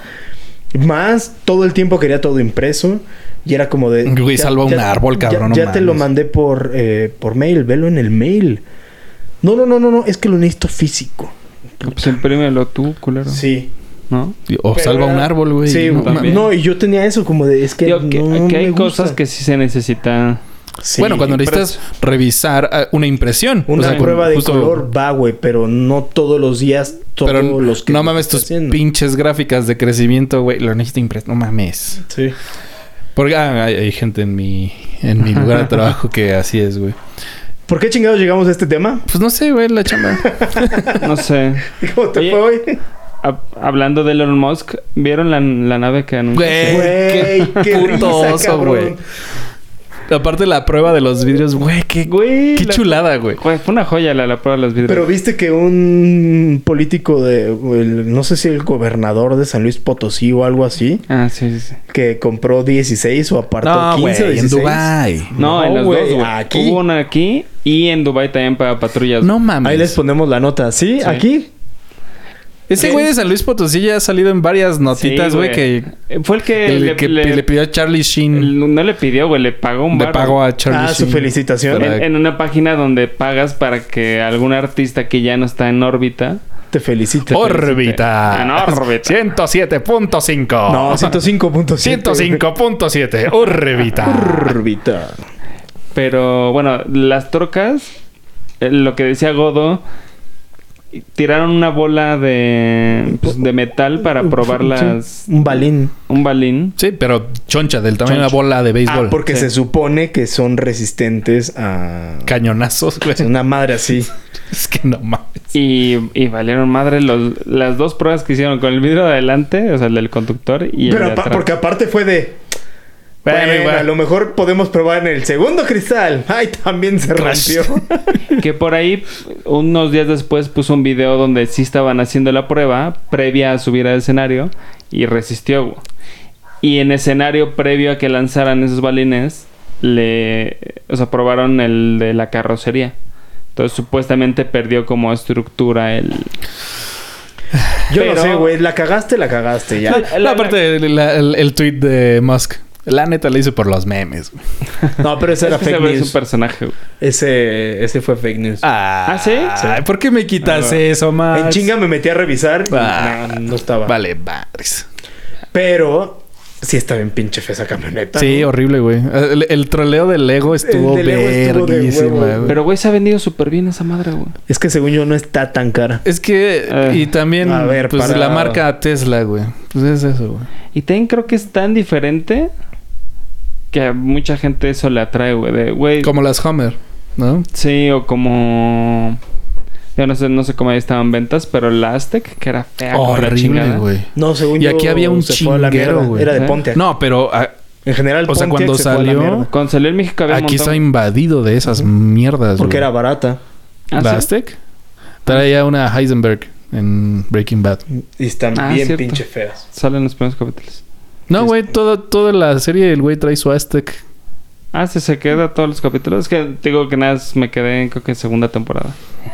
Más todo el tiempo quería todo impreso. Y era como de... Güey, ya, salva un ya, árbol, cabrón. Ya, no ya te lo mandé por, eh, por mail. Velo en el mail. No, no, no, no, no. Es que lo necesito físico. Pues imprímelo tú, culero. Sí. ¿No? O Pero salva era... un árbol, güey. Sí, no, no, y yo tenía eso como de... Es que Digo, no que, me que hay gusta. cosas que sí se necesita... Sí, bueno, cuando necesitas impreso. revisar uh, una impresión. Una o sea, prueba de justo... color va, güey. Pero no todos los días... Todos pero los que no mames tus haciendo. pinches gráficas de crecimiento, güey. Lo necesito impreso. No mames. Sí. Porque ah, hay, hay gente en mi... En mi lugar de trabajo que así es, güey. ¿Por qué chingados llegamos a este tema? Pues no sé, güey. La chamba. No sé. ¿Cómo te Oye, fue hoy? A, hablando de Elon Musk, ¿vieron la, la nave que anunció? Güey, qué, qué risa, güey. Aparte la prueba de los vidrios, güey, qué, güey, qué la, chulada, güey. Fue una joya la, la prueba de los vidrios. Pero viste que un político de... El, no sé si el gobernador de San Luis Potosí o algo así. Ah, sí, sí, sí. Que compró dieciséis o apartó no, quince wey, o dieciséis. en Dubái. No, no, en los wey, dos, güey. Aquí. Hubo una aquí y en Dubái también para patrullas. No mames. Ahí les ponemos la nota. ¿Sí? sí. ¿Aquí? Ese güey de San Luis Potosí ya ha salido en varias notitas, güey, sí, que... Fue el que... El le, que le, le pidió a Charlie Sheen. El, no le pidió, güey. Le pagó un bar. Le pagó a Charlie ah, Sheen. su felicitación. En, en una página donde pagas para que algún artista que ya no está en órbita... Te felicite. Órbita. En órbita. ciento siete punto cinco. No, ciento cinco punto siete. ciento cinco punto siete. Órbita. Órbita. Pero, bueno, las trocas... Lo que decía Godo... Tiraron una bola de, pues, de metal para probarlas. Sí, un balín. Un balín. Sí, pero choncha, del tamaño choncha. de una bola de béisbol. Ah, porque sí. se supone que son resistentes a... Cañonazos, güey. Una madre así. Es que no mames. Y, y valieron madre los, las dos pruebas que hicieron con el vidrio de adelante, o sea, el del conductor y Pero el de atrás. Porque aparte fue de... Bueno, bueno, bueno, a lo mejor podemos probar en el segundo cristal. Ay, también se rompió. Que por ahí, unos días después, puso un video donde sí estaban haciendo la prueba previa a subir al escenario y resistió. Y en escenario previo a que lanzaran esos balines, le, o sea, probaron el de la carrocería. Entonces, supuestamente perdió como estructura el... Yo Pero... no sé, güey. La cagaste, la cagaste ya. La, la, aparte, la, el, el tweet de Musk. La neta le hizo por los memes, güey. No, pero ese era es fake news. Es un personaje, güey. Ese, ese fue fake news. Ah, ¿Ah sí? sí. ¿Por qué me quitas ah, eso, Max? En chinga me metí a revisar. Ah, no, no estaba. Vale, madres. Pero... Sí está bien pinche fea esa camioneta. Sí, ¿no? Horrible, güey. El, el troleo del Lego estuvo verguísima, güey. Pero, güey, se ha vendido súper bien esa madre, güey. Es que según yo no está tan cara. Es que... Eh, y también, a ver, pues, para... la marca Tesla, güey. Pues es eso, güey. Y también creo que es tan diferente... Que a mucha gente eso le atrae, güey. De, güey... Como las Hummer, ¿no? Sí, o como... Yo no sé, no sé cómo ahí estaban ventas, pero la Aztec, que era fea. Horrible, güey. No, según y yo... Y aquí había un chinguero, güey. Era de Pontiac. No, pero... A... En general, o sea, Pontiac cuando se salió... Cuando salió en México había Aquí un está invadido de esas uh-huh. mierdas, Porque güey. era barata. ¿Ah, ¿La sí? Aztec? Traía una Heisenberg en Breaking Bad. Y están ah, bien cierto. pinche feas. Salen los primeros capítulos. No, güey. Todo, toda la serie el güey trae su Aztec. Ah, ¿sí se queda todos los capítulos? Es que digo que nada más me quedé en creo que segunda temporada.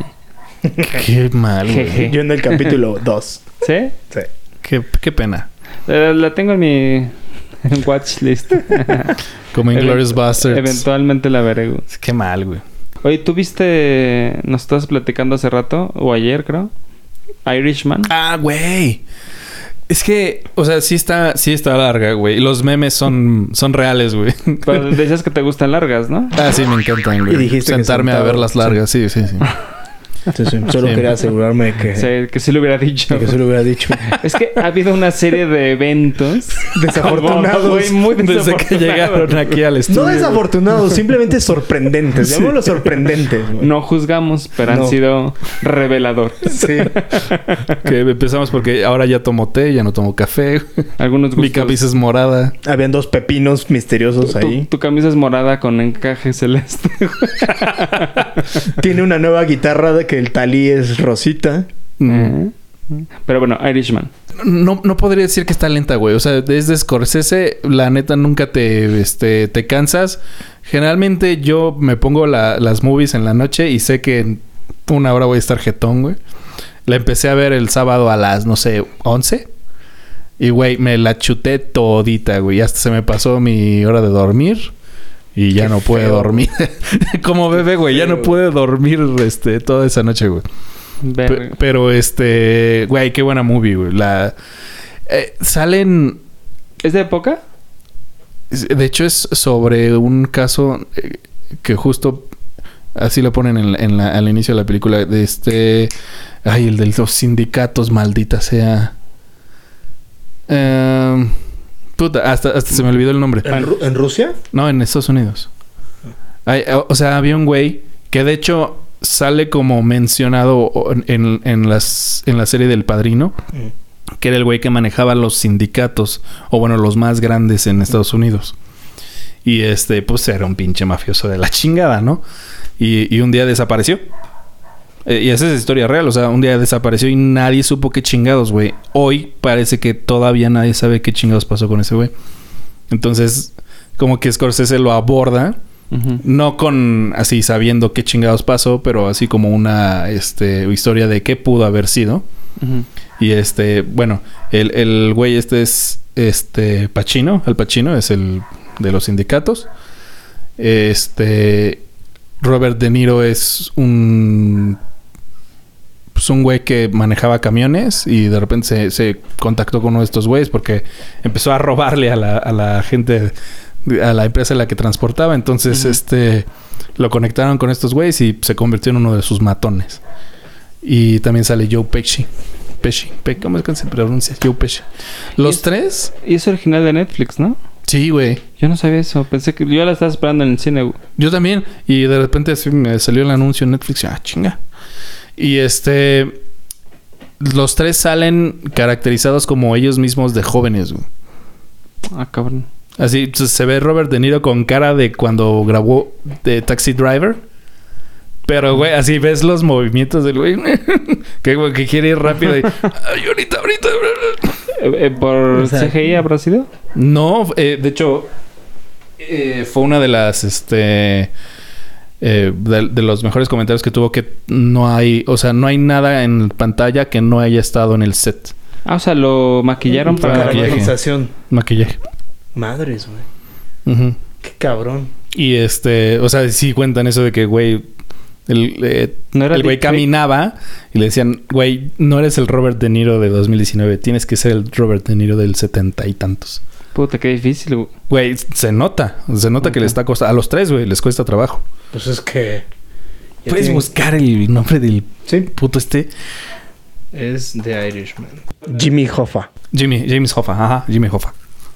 Qué mal, güey. Yo en el capítulo dos. ¿Sí? Sí. Qué, qué pena. Eh, la tengo en mi watch list. Como Inglourious Basterds. Eventualmente la veré, güey. Qué mal, güey. Oye, ¿tú viste... Nos estabas platicando hace rato, o ayer, creo. Irishman. Ah, güey. Es que, o sea, sí está, sí está larga, güey. Los memes son, son reales, güey. Pero decías que te gustan largas, ¿no? Ah, sí, me encantan, güey. Y dijiste sentarme que a ver las largas, sí, sí, sí. Sí, sí. Solo Sí. quería asegurarme que, Sí, que sí lo hubiera dicho. que se lo hubiera dicho. Es que ha habido una serie de eventos Desafortunados. güey, muy Desde que desafortunados. llegaron aquí al estudio. No desafortunados, simplemente sorprendentes. Llamémoslo sorprendentes. güey. No juzgamos, pero No. han sido revelador. Sí. Que empezamos porque ahora ya tomo té, ya no tomo café. Algunos gustos. Mi camisa es morada. Habían dos pepinos misteriosos Tu, ahí. tu camisa es morada con encaje celeste. Tiene una nueva guitarra de que el talí es rosita. Mm. Pero bueno, Irishman. No, no podría decir que está lenta, güey. O sea, desde Scorsese, la neta, nunca te, este, te cansas. Generalmente yo me pongo la- las movies en la noche y sé que en una hora voy a estar jetón, güey. La empecé a ver el sábado a las, no sé, once. Y, güey, me la chuté todita, güey. Hasta se me pasó mi hora de dormir. Y ya Qué no pude feo. dormir. Como bebé, güey. Ya no feo. pude dormir este, toda esa noche, güey. Pe- Verga. pero, este... Güey, qué buena movie, güey. La... eh, salen... ¿Es de época? De hecho, es sobre un caso eh, que justo... Así lo ponen en la- en la- al inicio de la película. De este... Ay, el de los sindicatos, maldita sea. Em, puta, hasta, hasta se me olvidó el nombre. ¿En, Ru- en Rusia? No, en Estados Unidos. Ay, o o sea, había un güey que de hecho sale como mencionado en, en, en las, en la serie del Padrino. Que era el güey que manejaba los sindicatos. O bueno, los más grandes en Estados Unidos. Y este, pues era un pinche mafioso de la chingada, ¿no? Y, y un día desapareció. Eh, y esa es historia real. O sea, un día desapareció y nadie supo qué chingados, güey. Hoy parece que todavía nadie sabe qué chingados pasó con ese güey. Entonces, como que Scorsese lo aborda. Ujú. No con así sabiendo qué chingados pasó, pero así como una este, historia de qué pudo haber sido. Ujú. Y este, bueno, el, el güey este es este Pacino, Al Pacino es el de los sindicatos. Este Robert De Niro es un pues un güey que manejaba camiones y de repente se, se contactó con uno de estos güeyes porque empezó a robarle a la, a la gente, a la empresa en la que transportaba. Entonces, Ujú. este lo conectaron con estos güeyes y se convirtió en uno de sus matones. Y también sale Joe Pesci. Pesci. Pe- ¿Cómo es que se pronuncia? Joe Pesci. Los es- tres. Y es original de Netflix, ¿no? Sí, güey. Yo no sabía eso. Pensé que yo la estaba esperando en el cine, güey. Yo también. Y de repente así me salió el anuncio en Netflix. Ah, chinga. Y este... Los tres salen caracterizados como ellos mismos de jóvenes, güey. Ah, cabrón. Así entonces, se ve Robert De Niro con cara de cuando grabó de Taxi Driver. Pero, güey, así ves los movimientos del güey. que, güey, que quiere ir rápido. Y, Ay, ahorita, ahorita. Eh, eh, ¿Por O sea, C G I habrá sido? No, eh, de hecho, eh, fue una de las, este, eh, de, de los mejores comentarios que tuvo que no hay, o sea, no hay nada en pantalla que no haya estado en el set. Ah, o sea, lo maquillaron para... maquillaje. Caracterización. Maquillaje. Madres, güey. Ujú. Qué cabrón. Y este, o sea, sí cuentan eso de que, güey, el, eh, ¿No era el güey deepfake? caminaba y le decían, güey, no eres el Robert De Niro de dos mil diecinueve, tienes que ser el Robert De Niro del setenta y tantos. Puta, qué difícil, güey. Güey, se nota, se nota que Ok. le está costando, a los tres, güey, les cuesta trabajo. Pues es que... ya Puedes tienen- buscar el nombre del Sí. puto este. Es The Irishman. Jimmy Hoffa. Jimmy, James Hoffa, ajá, Jimmy Hoffa.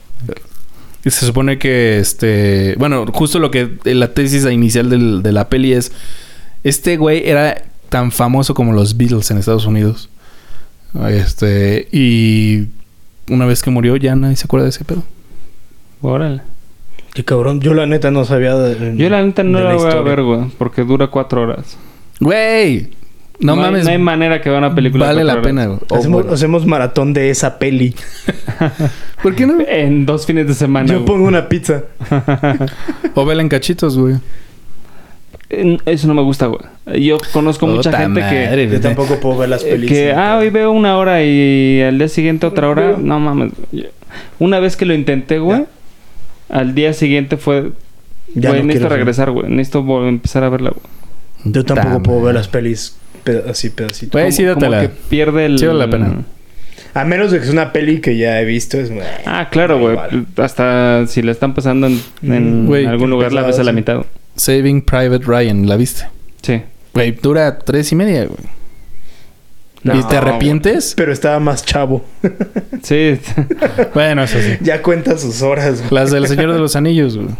Y se supone que este, bueno, justo lo que la tesis inicial del- de la peli es, este güey era tan famoso como los Beatles en Estados Unidos. Este, y una vez que murió ya nadie se acuerda de ese pedo. Órale. Qué cabrón. Yo la neta no sabía de... Yo la neta no de la, voy a historia. ver, güey. Porque dura cuatro horas. Güey, no, hay- mames. no hay manera que vea una película de Vale la cuatro pena, horas. güey. Oh, Hacemos, bueno. hacemos maratón de esa peli. ¿Por qué no? En dos fines de semana, Yo güey. pongo una pizza. O vela en cachitos, güey. Eh, Eso no me gusta, güey. Yo conozco mucha Puta gente que... madre, Yo güey. tampoco puedo ver las Eh, pelis. que, ah, hoy veo una hora y al día siguiente otra hora. Pero- No mames. Yo- Una vez que lo intenté, güey, al día siguiente fue... Ya Güey, no necesito quiero ver. regresar, güey. Necesito vol- empezar a verla, güey. Yo tampoco Puta puedo ver madre. las pelis peda- así pedacitos. Güey, sí, Como- como dátela. que pierde el... Sí vale la pena. A menos de que es una peli que ya he visto. Es... Ah, claro, güey. Igual. Hasta si la están pasando en, en Güey, algún qué lugar, la pesado, ves a la sí. mitad. Saving Private Ryan, ¿la viste? Sí. Güey, dura tres y media, güey. No, ¿Y te arrepientes? Pero estaba más chavo. Sí. Bueno, eso sí. Ya cuenta sus horas, güey. Las del Señor de los Anillos, güey.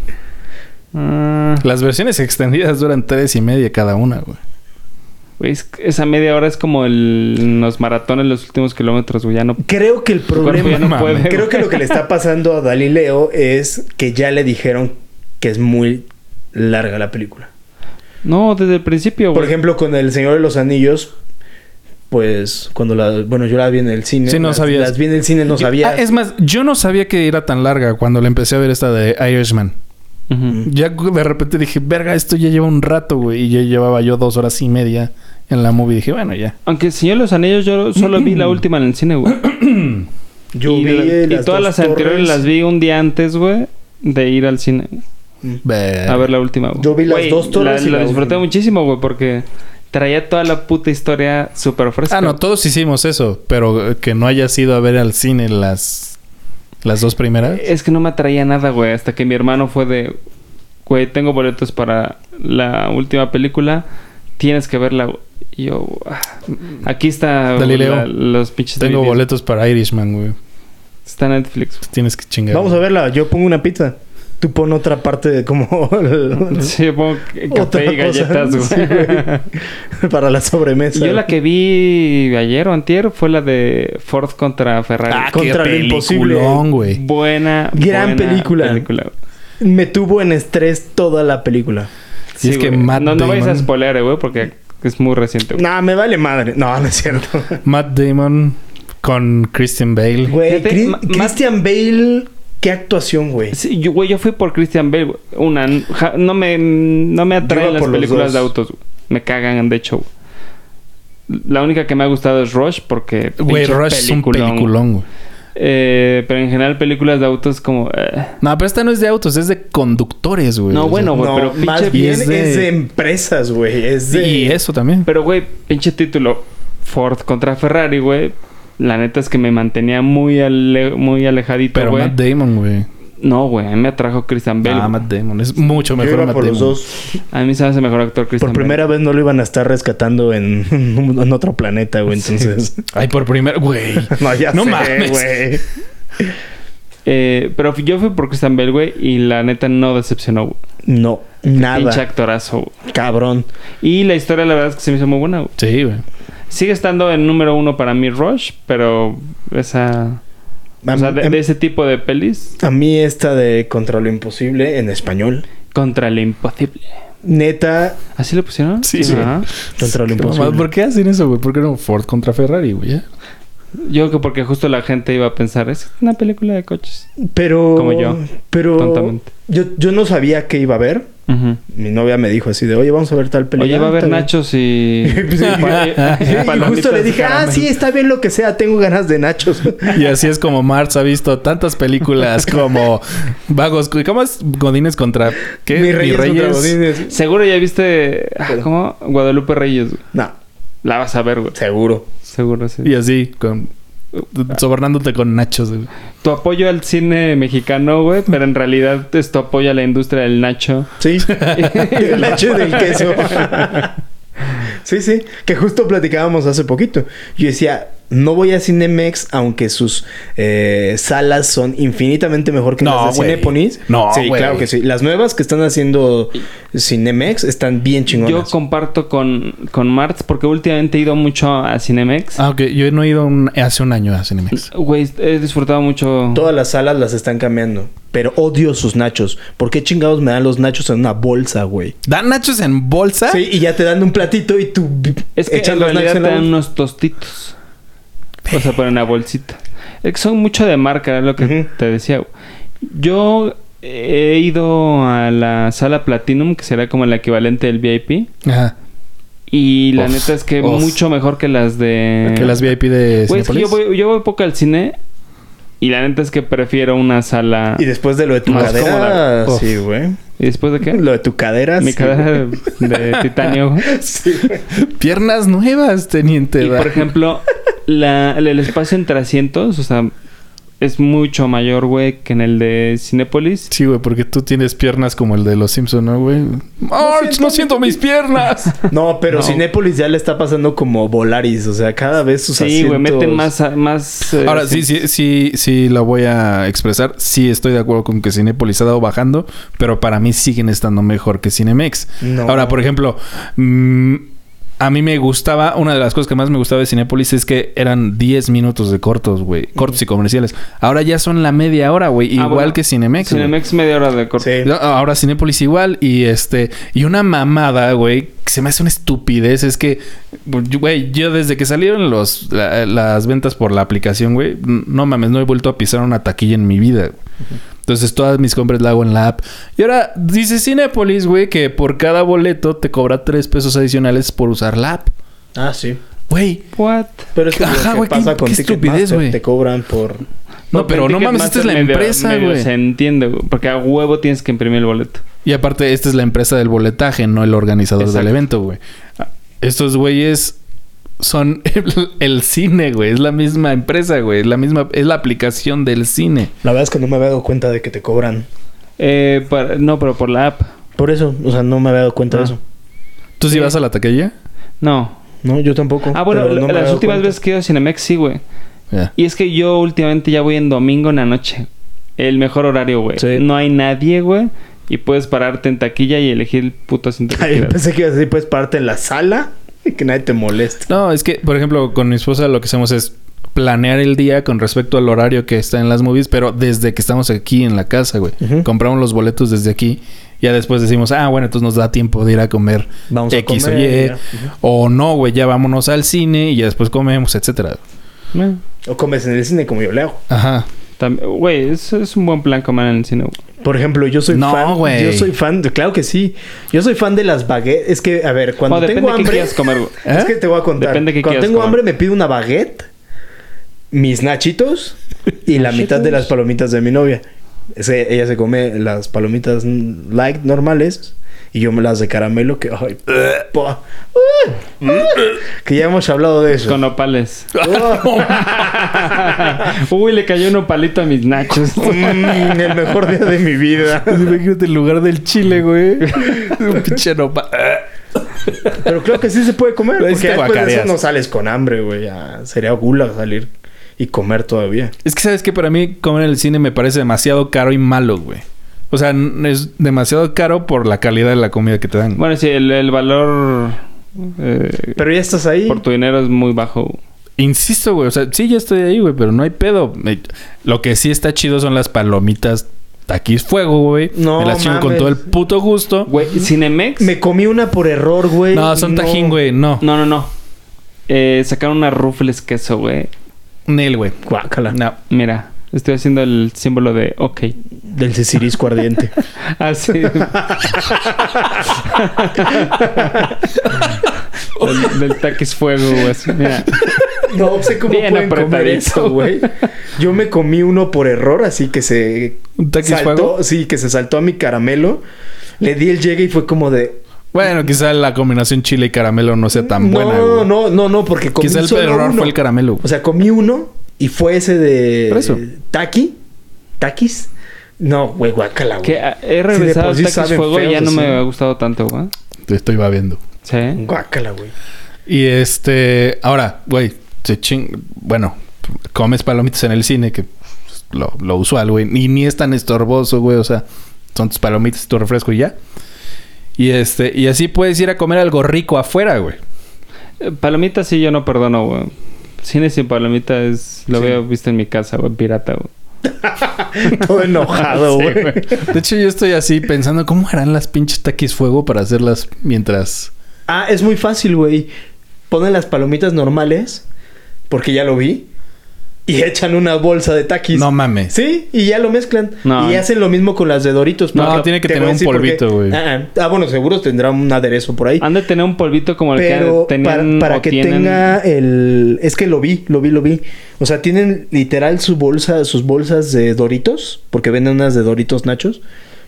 Ah, Las versiones extendidas duran tres y media cada una, güey. güey, es- esa media hora es como el, los maratones, los últimos kilómetros, güey. Ya no... Creo que el tu cuerpo problema... ya no puede, Creo güey. que lo que le está pasando a Galileo es que ya le dijeron que es muy larga la película. No, desde el principio, güey. Por ejemplo, con El Señor de los Anillos, pues cuando la... Bueno, yo la vi en el cine. Sí, no las, sabías. Las vi en el cine, no Yo- sabía. Ah, es más, yo no sabía que era tan larga cuando le empecé a ver esta de Irishman. Ujú. Ya de repente dije, verga, esto ya lleva un rato, güey. Y ya llevaba yo dos horas y media en la movie. Dije, bueno, ya. Aunque Señor de los Anillos yo solo vi la última en el cine, güey. Yo y, vi la- y las todas dos las anteriores torres. las vi un día antes, güey, de ir al cine. Ver- A ver la última, güey. Yo vi las Güey, dos torres La, y la la disfruté última. muchísimo, güey, porque traía toda la puta historia súper fresca. Ah, no, todos hicimos eso. Pero eh, que no hayas ido a ver al cine las, las dos primeras. Es que no me atraía nada, güey. Hasta que mi hermano fue de... Güey, tengo boletos para la última película. Tienes que verla, güey. Y yo... ah, aquí está... Galileo. la- los pinches... Tengo D V Ds. boletos para Irishman, güey. Está en Netflix. Tienes que chingar. Vamos a verla. Yo pongo una pizza. Tú pon otra parte de como... Sí, yo pongo café Otra y galletas, cosa. güey. Sí, güey. Para la sobremesa. Yo la que vi ayer o antier fue la de Ford contra Ferrari. Ah, Contra qué lo imposible. peliculón, güey. Buena, Gran buena película. película. Me tuvo en estrés toda la película. Y es que güey. Matt No, no vais a Damon- spoiler, eh, güey, porque es muy reciente, güey. Nah, me vale madre. No, no es cierto. Matt Damon con Christian Bale. Güey, Fíjate, Chris- Ma- Christian Bale... Qué actuación, güey. Sí, yo, güey, yo fui por Christian Bale, güey. Una, ja- no me, no me Yo atraen iba las por los películas dos. de autos, güey. Me cagan, de hecho, güey. La única que me ha gustado es Rush, porque... Güey, pinche Rush es un peliculón, peliculón, güey. Eh, pero en general películas de autos como... eh. No, pero esta no es de autos, es de conductores, güey. No, O sea, bueno, güey, No, pero más pinche- bien es es de- de... empresas, güey. Es de... Y eso también. Pero, güey, pinche título Ford contra Ferrari, güey. La neta es que me mantenía muy, ale- muy alejadito, Pero güey. Matt Damon, güey. No, güey, a mí me atrajo Christian Bale. Ah, güey. Matt Damon. Es mucho Yo mejor iba Matt por Damon. los dos. A mí se me hace mejor actor Christian Por primera vez no lo iban a estar rescatando en, en otro planeta, güey. Entonces... Ay, por primera... Güey. No, ya No sé, mames. güey. Bale. Eh, pero yo fui por Christian Bale, güey, y la neta no decepcionó, güey. No, Pinche nada. actorazo, güey. Cabrón. Y la historia, la verdad es que se me hizo muy buena, güey. Sí, güey. Sigue estando en número uno para mí Rush, pero esa... A, O sea, de, mí- de ese tipo de pelis, a mí esta de Contra lo Imposible en español. contra lo imposible. Neta, ¿Así le pusieron? Sí, sí. Ajá. Contra lo Qué mamada. Imposible. ¿Por qué hacen eso, güey? ¿Por qué no Ford contra Ferrari, güey? Ya. Yo creo que porque justo la gente iba a pensar, es una película de coches. Pero... Como yo, Pero... tontamente. Yo, yo no sabía qué iba a ver. Ujú. Mi novia me dijo así de... Oye, vamos a ver tal película. Oye, va a haber Está bien. nachos y... Sí, y palomitas justo le de dije... Ah, caramelo. sí, está bien lo que sea. Tengo ganas de nachos. Y así es como Marx ha visto tantas películas como Vagos... ¿Cómo es? Godines contra... ¿Qué? Mi Reyes contra Godínez. Seguro ya viste... ah, ¿Cómo? Guadalupe Reyes, güey. No, La vas a ver, güey. seguro. Seguro, sí. Y así, con... Sobornándote con nachos, güey. Tu apoyo al cine mexicano, güey, pero en realidad es tu apoyo a la industria del nacho. Sí. El leche del queso. Sí, sí. Que justo platicábamos hace poquito. Yo decía... No voy a Cinemex, aunque sus eh, salas son infinitamente mejor que No, las de güey. Cinépolis. No, sí, güey. claro que sí. Las nuevas que están haciendo Cinemex están bien chingonas. Yo comparto con, con Marx porque últimamente he ido mucho a Cinemex. Ah, ok. Yo no he ido un- hace un año a Cinemex. Güey, he disfrutado mucho... Todas las salas las están cambiando. Pero odio sus nachos. ¿Por qué chingados me dan los nachos en una bolsa, güey? ¿Dan nachos en bolsa? Sí, y ya te dan un platito y tú Es que echas en los nachos realidad en te la dan bolsa. unos tostitos. O sea, para una bolsita. Es que son mucho de marca, era lo que Ujú. te decía. güey. Yo he ido a la sala Platinum, que será como el equivalente del V I P. Ajá. Y la Uf, neta es que uf. mucho mejor que las de... Que las V I P de Güey, es que yo Cinépolis. voy, yo voy poco al cine. Y la neta es que prefiero una sala... Y después de lo de tu Más cadera... cómoda. Uf. Sí, güey. ¿Y después de qué? Lo de tu cadera... Mi sí, cadera güey. de, de titanio. güey. Sí, güey. Piernas nuevas, teniente. Y Dan. por ejemplo, la, el espacio entre asientos, o sea, es mucho mayor, güey, que en el de Cinépolis. Sí, güey, porque tú tienes piernas como el de los Simpson, ¿no, güey? ¡March, no siento mis piernas! No, pero No. Cinépolis ya le está pasando como Volaris. O sea, cada vez sus Sí, asientos... güey, meten más... más eh, Ahora, sí, sí, sí, sí la voy a expresar. Sí estoy de acuerdo con que Cinépolis ha dado bajando, pero para mí siguen estando mejor que Cinemex. No. Ahora, por ejemplo, mmm, a mí me gustaba... Una de las cosas que más me gustaba de Cinépolis es que eran diez minutos de cortos, güey. Cortos y comerciales. Ahora ya son la media hora, güey. Ah, Igual bueno, que Cinemex, güey. Cinemex media hora de corto. Sí. No, ahora Cinépolis igual. Y este... Y una mamada, güey. Que se me hace una estupidez. Es que... Güey, yo desde que salieron los, la- las ventas por la aplicación, güey... No mames, no he vuelto a pisar una taquilla en mi vida. Uh-huh. Entonces todas mis compras las hago en la app. Y ahora dice Cinépolis, güey, que por cada boleto te cobra tres pesos adicionales por usar la app. Ah, sí. Güey. What? Pero es que Ajá, lo que güey, pasa qué- con qué estupidez, Ticketmaster, güey. te cobran por... No, pero no mames, esta es la Medio- empresa, medio güey. Se entiende, güey. Porque a huevo tienes que imprimir el boleto. Y aparte, esta es la empresa del boletaje, no el organizador Exacto. del evento, güey. Estos güeyes son el, el cine, güey. Es la misma empresa, güey. Es la misma... Es la aplicación del cine. La verdad es que no me había dado cuenta de que te cobran. Eh, para- no, pero por la app. Por eso, o sea, no me había dado cuenta Ah. de eso. ¿Tú sí, Sí. vas a la taquilla? No. No, yo tampoco. Ah, bueno, pero no me había las dado últimas cuenta. veces que he ido a Cinemex, sí, güey. Ya. Y es que yo últimamente ya voy en domingo en la noche. El mejor horario, güey. Sí. No hay nadie, güey. Y puedes pararte en taquilla y elegir el puto asiento que Ay, quieras. pensé que ibas a decir, puedes pararte en la sala y que nadie te moleste. No, es que, por ejemplo, con mi esposa lo que hacemos es planear el día con respecto al horario que está en las movies, pero desde que estamos aquí en la casa, güey. Ujú. Compramos los boletos desde aquí. Ya después decimos, ah, bueno, entonces nos da tiempo de ir a comer Vamos a X comer, o Y. ya. Ujú. O no, güey, ya vámonos al cine y ya después comemos, etcétera. Eh, O comes en el cine como yo le hago. Ajá. tam- Güey, es, es un buen plan comer en el cine, güey. Por ejemplo, yo soy No, fan... güey. Yo soy fan... de- Claro que sí. Yo soy fan de las baguettes. Es que, a ver, cuando O depende tengo de qué hambre... quieras comer, güey. Es ¿Eh? que te voy a contar. Depende de qué Cuando quieras tengo comer. hambre me pido una baguette, mis nachitos y la Nachitos. mitad de las palomitas de mi novia. Ese- ella se come las palomitas mm, light normales y yo me las de caramelo que... Ay, po- que ya hemos hablado de eso. Con opales. Oh, Uy, le cayó un opalito a mis nachos. mm, el mejor día de mi vida. Imagínate en lugar del chile, güey. Un pinche nopa. Pero creo que sí se puede comer. Ahí Porque te ya después de eso guacareas. no sales con hambre, güey. Ya sería gula salir y comer todavía. Es que, ¿sabes qué? Para mí comer en el cine me parece demasiado caro y malo, güey. O sea, n- es demasiado caro por la calidad de la comida que te dan. Bueno, sí, el, el valor eh, Pero ya estás ahí. por tu dinero es muy bajo. Insisto, güey. O sea, sí, ya estoy ahí, güey. Pero no hay pedo. Me- Lo que sí está chido son las palomitas taquis fuego, güey. No Me las chingo con mames. todo el puto gusto. Güey, Cinemex. Me comí una por error, güey. No, son tajín, güey. No. No, no, no. Eh, sacaron unas rufles queso, güey. Nel, güey. Guácala. No. Mira, estoy haciendo el símbolo de ok. Del cecirisco ardiente. Así. del, del taquis fuego, güey. así, Mira. No sé cómo Bien pueden comer apretadito. eso, güey. Yo me comí uno por error, así que se... ¿Un taquis saltó, fuego? Sí, que se saltó a mi caramelo. Le di el llegue y fue como de... Bueno, quizá la combinación chile y caramelo no sea tan no, buena, güey. no, no, no, porque comí Quizá el solo error uno. fue el caramelo, güey. O sea, comí uno y fue ese de... Por eso. Taqui. Taquis. No, güey, guácala, güey. Que ah, he de regresado por al sí taquis saben fuego y ya feos, no me así. ha gustado tanto, güey. Te estoy babiendo. Sí. Guácala, güey. Y este... Ahora, güey. Se ching... Bueno, comes palomitas en el cine, que pues, lo, lo usual, güey. Y ni es tan estorboso, güey. O sea, son tus palomitas y tu refresco y ya. Y este... Y así puedes ir a comer algo rico afuera, güey. Eh, Palomitas sí yo no perdono, güey. Cine sin palomitas lo Sí. había visto en mi casa, güey. Pirata, güey. Todo enojado, Sí, güey. güey. De hecho, yo estoy así pensando... ¿Cómo harán las pinches taquis fuego para hacerlas mientras... Ah, es muy fácil, güey. Ponen las palomitas normales, porque ya lo vi, y echan una bolsa de taquis. No mames. Sí, y ya lo mezclan. No. Y hacen lo mismo con las de Doritos. No, Pero tiene que te tener voy a un decir por qué. polvito, güey. Ah, ah. Ah, bueno, seguro tendrá un aderezo por ahí. Han de tener un polvito como el Pero que para, tenían para o que tienen- tenga el... Es que lo vi, lo vi, lo vi. O sea, tienen literal su bolsa, sus bolsas de Doritos, porque venden unas de Doritos Nachos.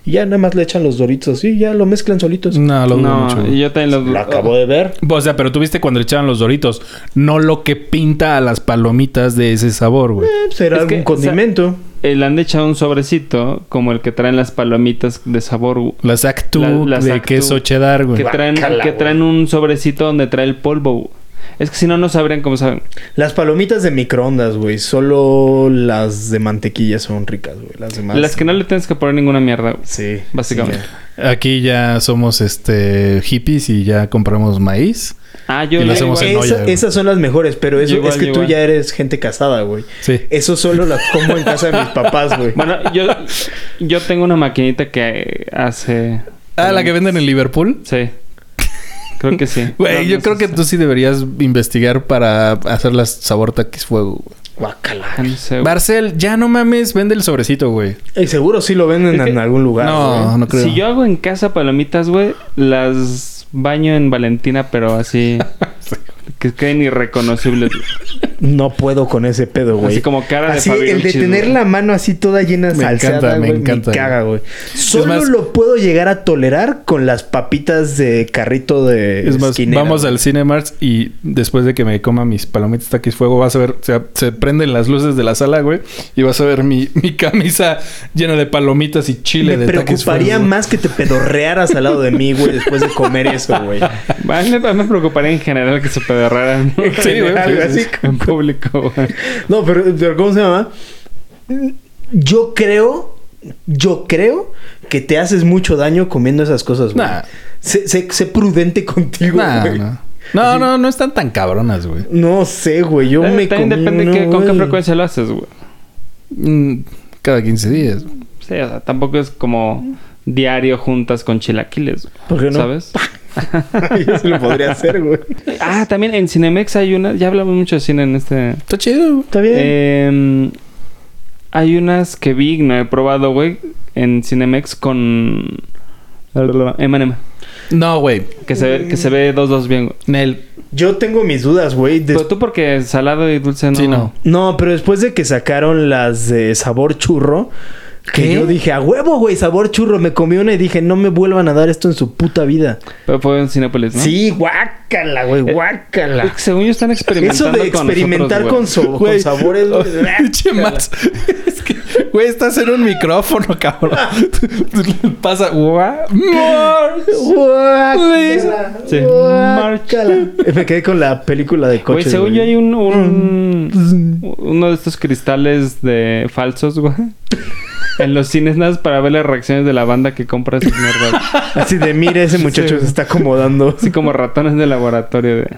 Y ya nada más le echan los Doritos y ya lo mezclan solitos. No, lo dudo No, mucho. güey. y yo también lo Lo acabo de ver. O sea, pero tú viste cuando le echaban los Doritos. No lo que pinta a las palomitas de ese sabor, güey. Eh, será Es algún que, condimento. Eh, le han echado un sobrecito como el que traen las palomitas de sabor, güey. Las Actu La- las de Actu queso cheddar, güey. Que traen, Guácala, que güey. traen un sobrecito donde trae el polvo, güey. Es que si no, no sabrían cómo saben. Las palomitas de microondas, güey. Solo las de mantequilla son ricas, güey. Las demás. Las que no le tienes que poner ninguna mierda, güey. Sí. Básicamente. Sí, Aquí ya somos este hippies y ya compramos maíz. Ah, yo Y lo yo hacemos igual. en olla, Esa- güey. esas son las mejores, pero eso Igual, es que tú igual. ya eres gente casada, güey. Sí. Eso solo las como en casa de mis papás, güey. Bueno, yo, yo tengo una maquinita que hace... Ah, la que venden en Liverpool. Sí. Creo que sí. Güey, No, yo no creo sé que tú sí deberías investigar para hacerlas sabor taquis fuego, güey. Guácala. si- No sé, güey. Barcel, ya no mames, vende el sobrecito, güey. Y seguro sí lo venden Es que- en algún lugar. No, güey. no creo. Si yo hago en casa palomitas, güey, las baño en Valentina, pero así... que queden irreconocibles. güey. No puedo con ese pedo, güey. Así como cara de Así, el de Fabiruchis, tener güey. la mano así toda llena de Me salseada, encanta, me güey, encanta, me caga, güey. Solo más- lo puedo llegar a tolerar con las papitas de carrito de Es más, esquinera, vamos güey. al Cinemarts y después de que me coma mis palomitas taquis fuego, vas a ver, o sea, se prenden las luces de la sala, güey, y vas a ver mi, mi camisa llena de palomitas y chile Me de taquis preocuparía fuego. más que te pedorrearas al lado de mí, güey, después de comer eso, güey. A mí me, a mí me preocuparía en general que se pedorraran ¿no? Sí, güey, Algo sí, sí, así. sí. en público, güey. No, pero, pero ¿cómo se llama? Yo creo, yo creo que te haces mucho daño comiendo esas cosas, güey. Nah. Sé, sé- sé prudente contigo, Nah, güey. no. No, no, no están tan cabronas, güey. No sé, güey. Yo Eh, me También comí depende uno, que- con qué güey. frecuencia lo haces, güey. Mm, Cada quince días. Sí, o sea, tampoco es como diario juntas con chilaquiles, güey. ¿Por qué no? ¿Sabes? Yo sí lo podría hacer, güey. Ah, también en Cinemex hay una... Ya hablamos mucho de cine en este... Está chido. Está bien. Eh, hay unas que vi, no he probado, güey, en Cinemex con eme and eme. No, güey. Que se, ve- que se ve dos dos bien, güey. Nel. Yo tengo mis dudas, güey. Des- Pero tú porque salado y dulce no... Sí, no. No, pero después de que sacaron las de sabor churro, que ¿Qué? yo dije, a huevo, güey, sabor churro. Me comí una y dije, no me vuelvan a dar esto en su puta vida. Pero fue en Cinépolis, ¿no? Sí, guácala, güey, Es guácala. que según yo están experimentando Eso de con experimentar nosotros, con, so- con Güey. sabores, güey. Pinche Max. Es que, güey, estás en un micrófono, cabrón. Pasa. Guau. Guácala. Sí. Guácala. Me quedé con la película de Güey, coches. según güey. yo hay un, un- uno de estos cristales de falsos, güey. En los cines nada más para ver las reacciones de la banda que compra esas mierdas. Así de, mire, ese muchacho Sí. se está acomodando. Así como ratones de laboratorio de...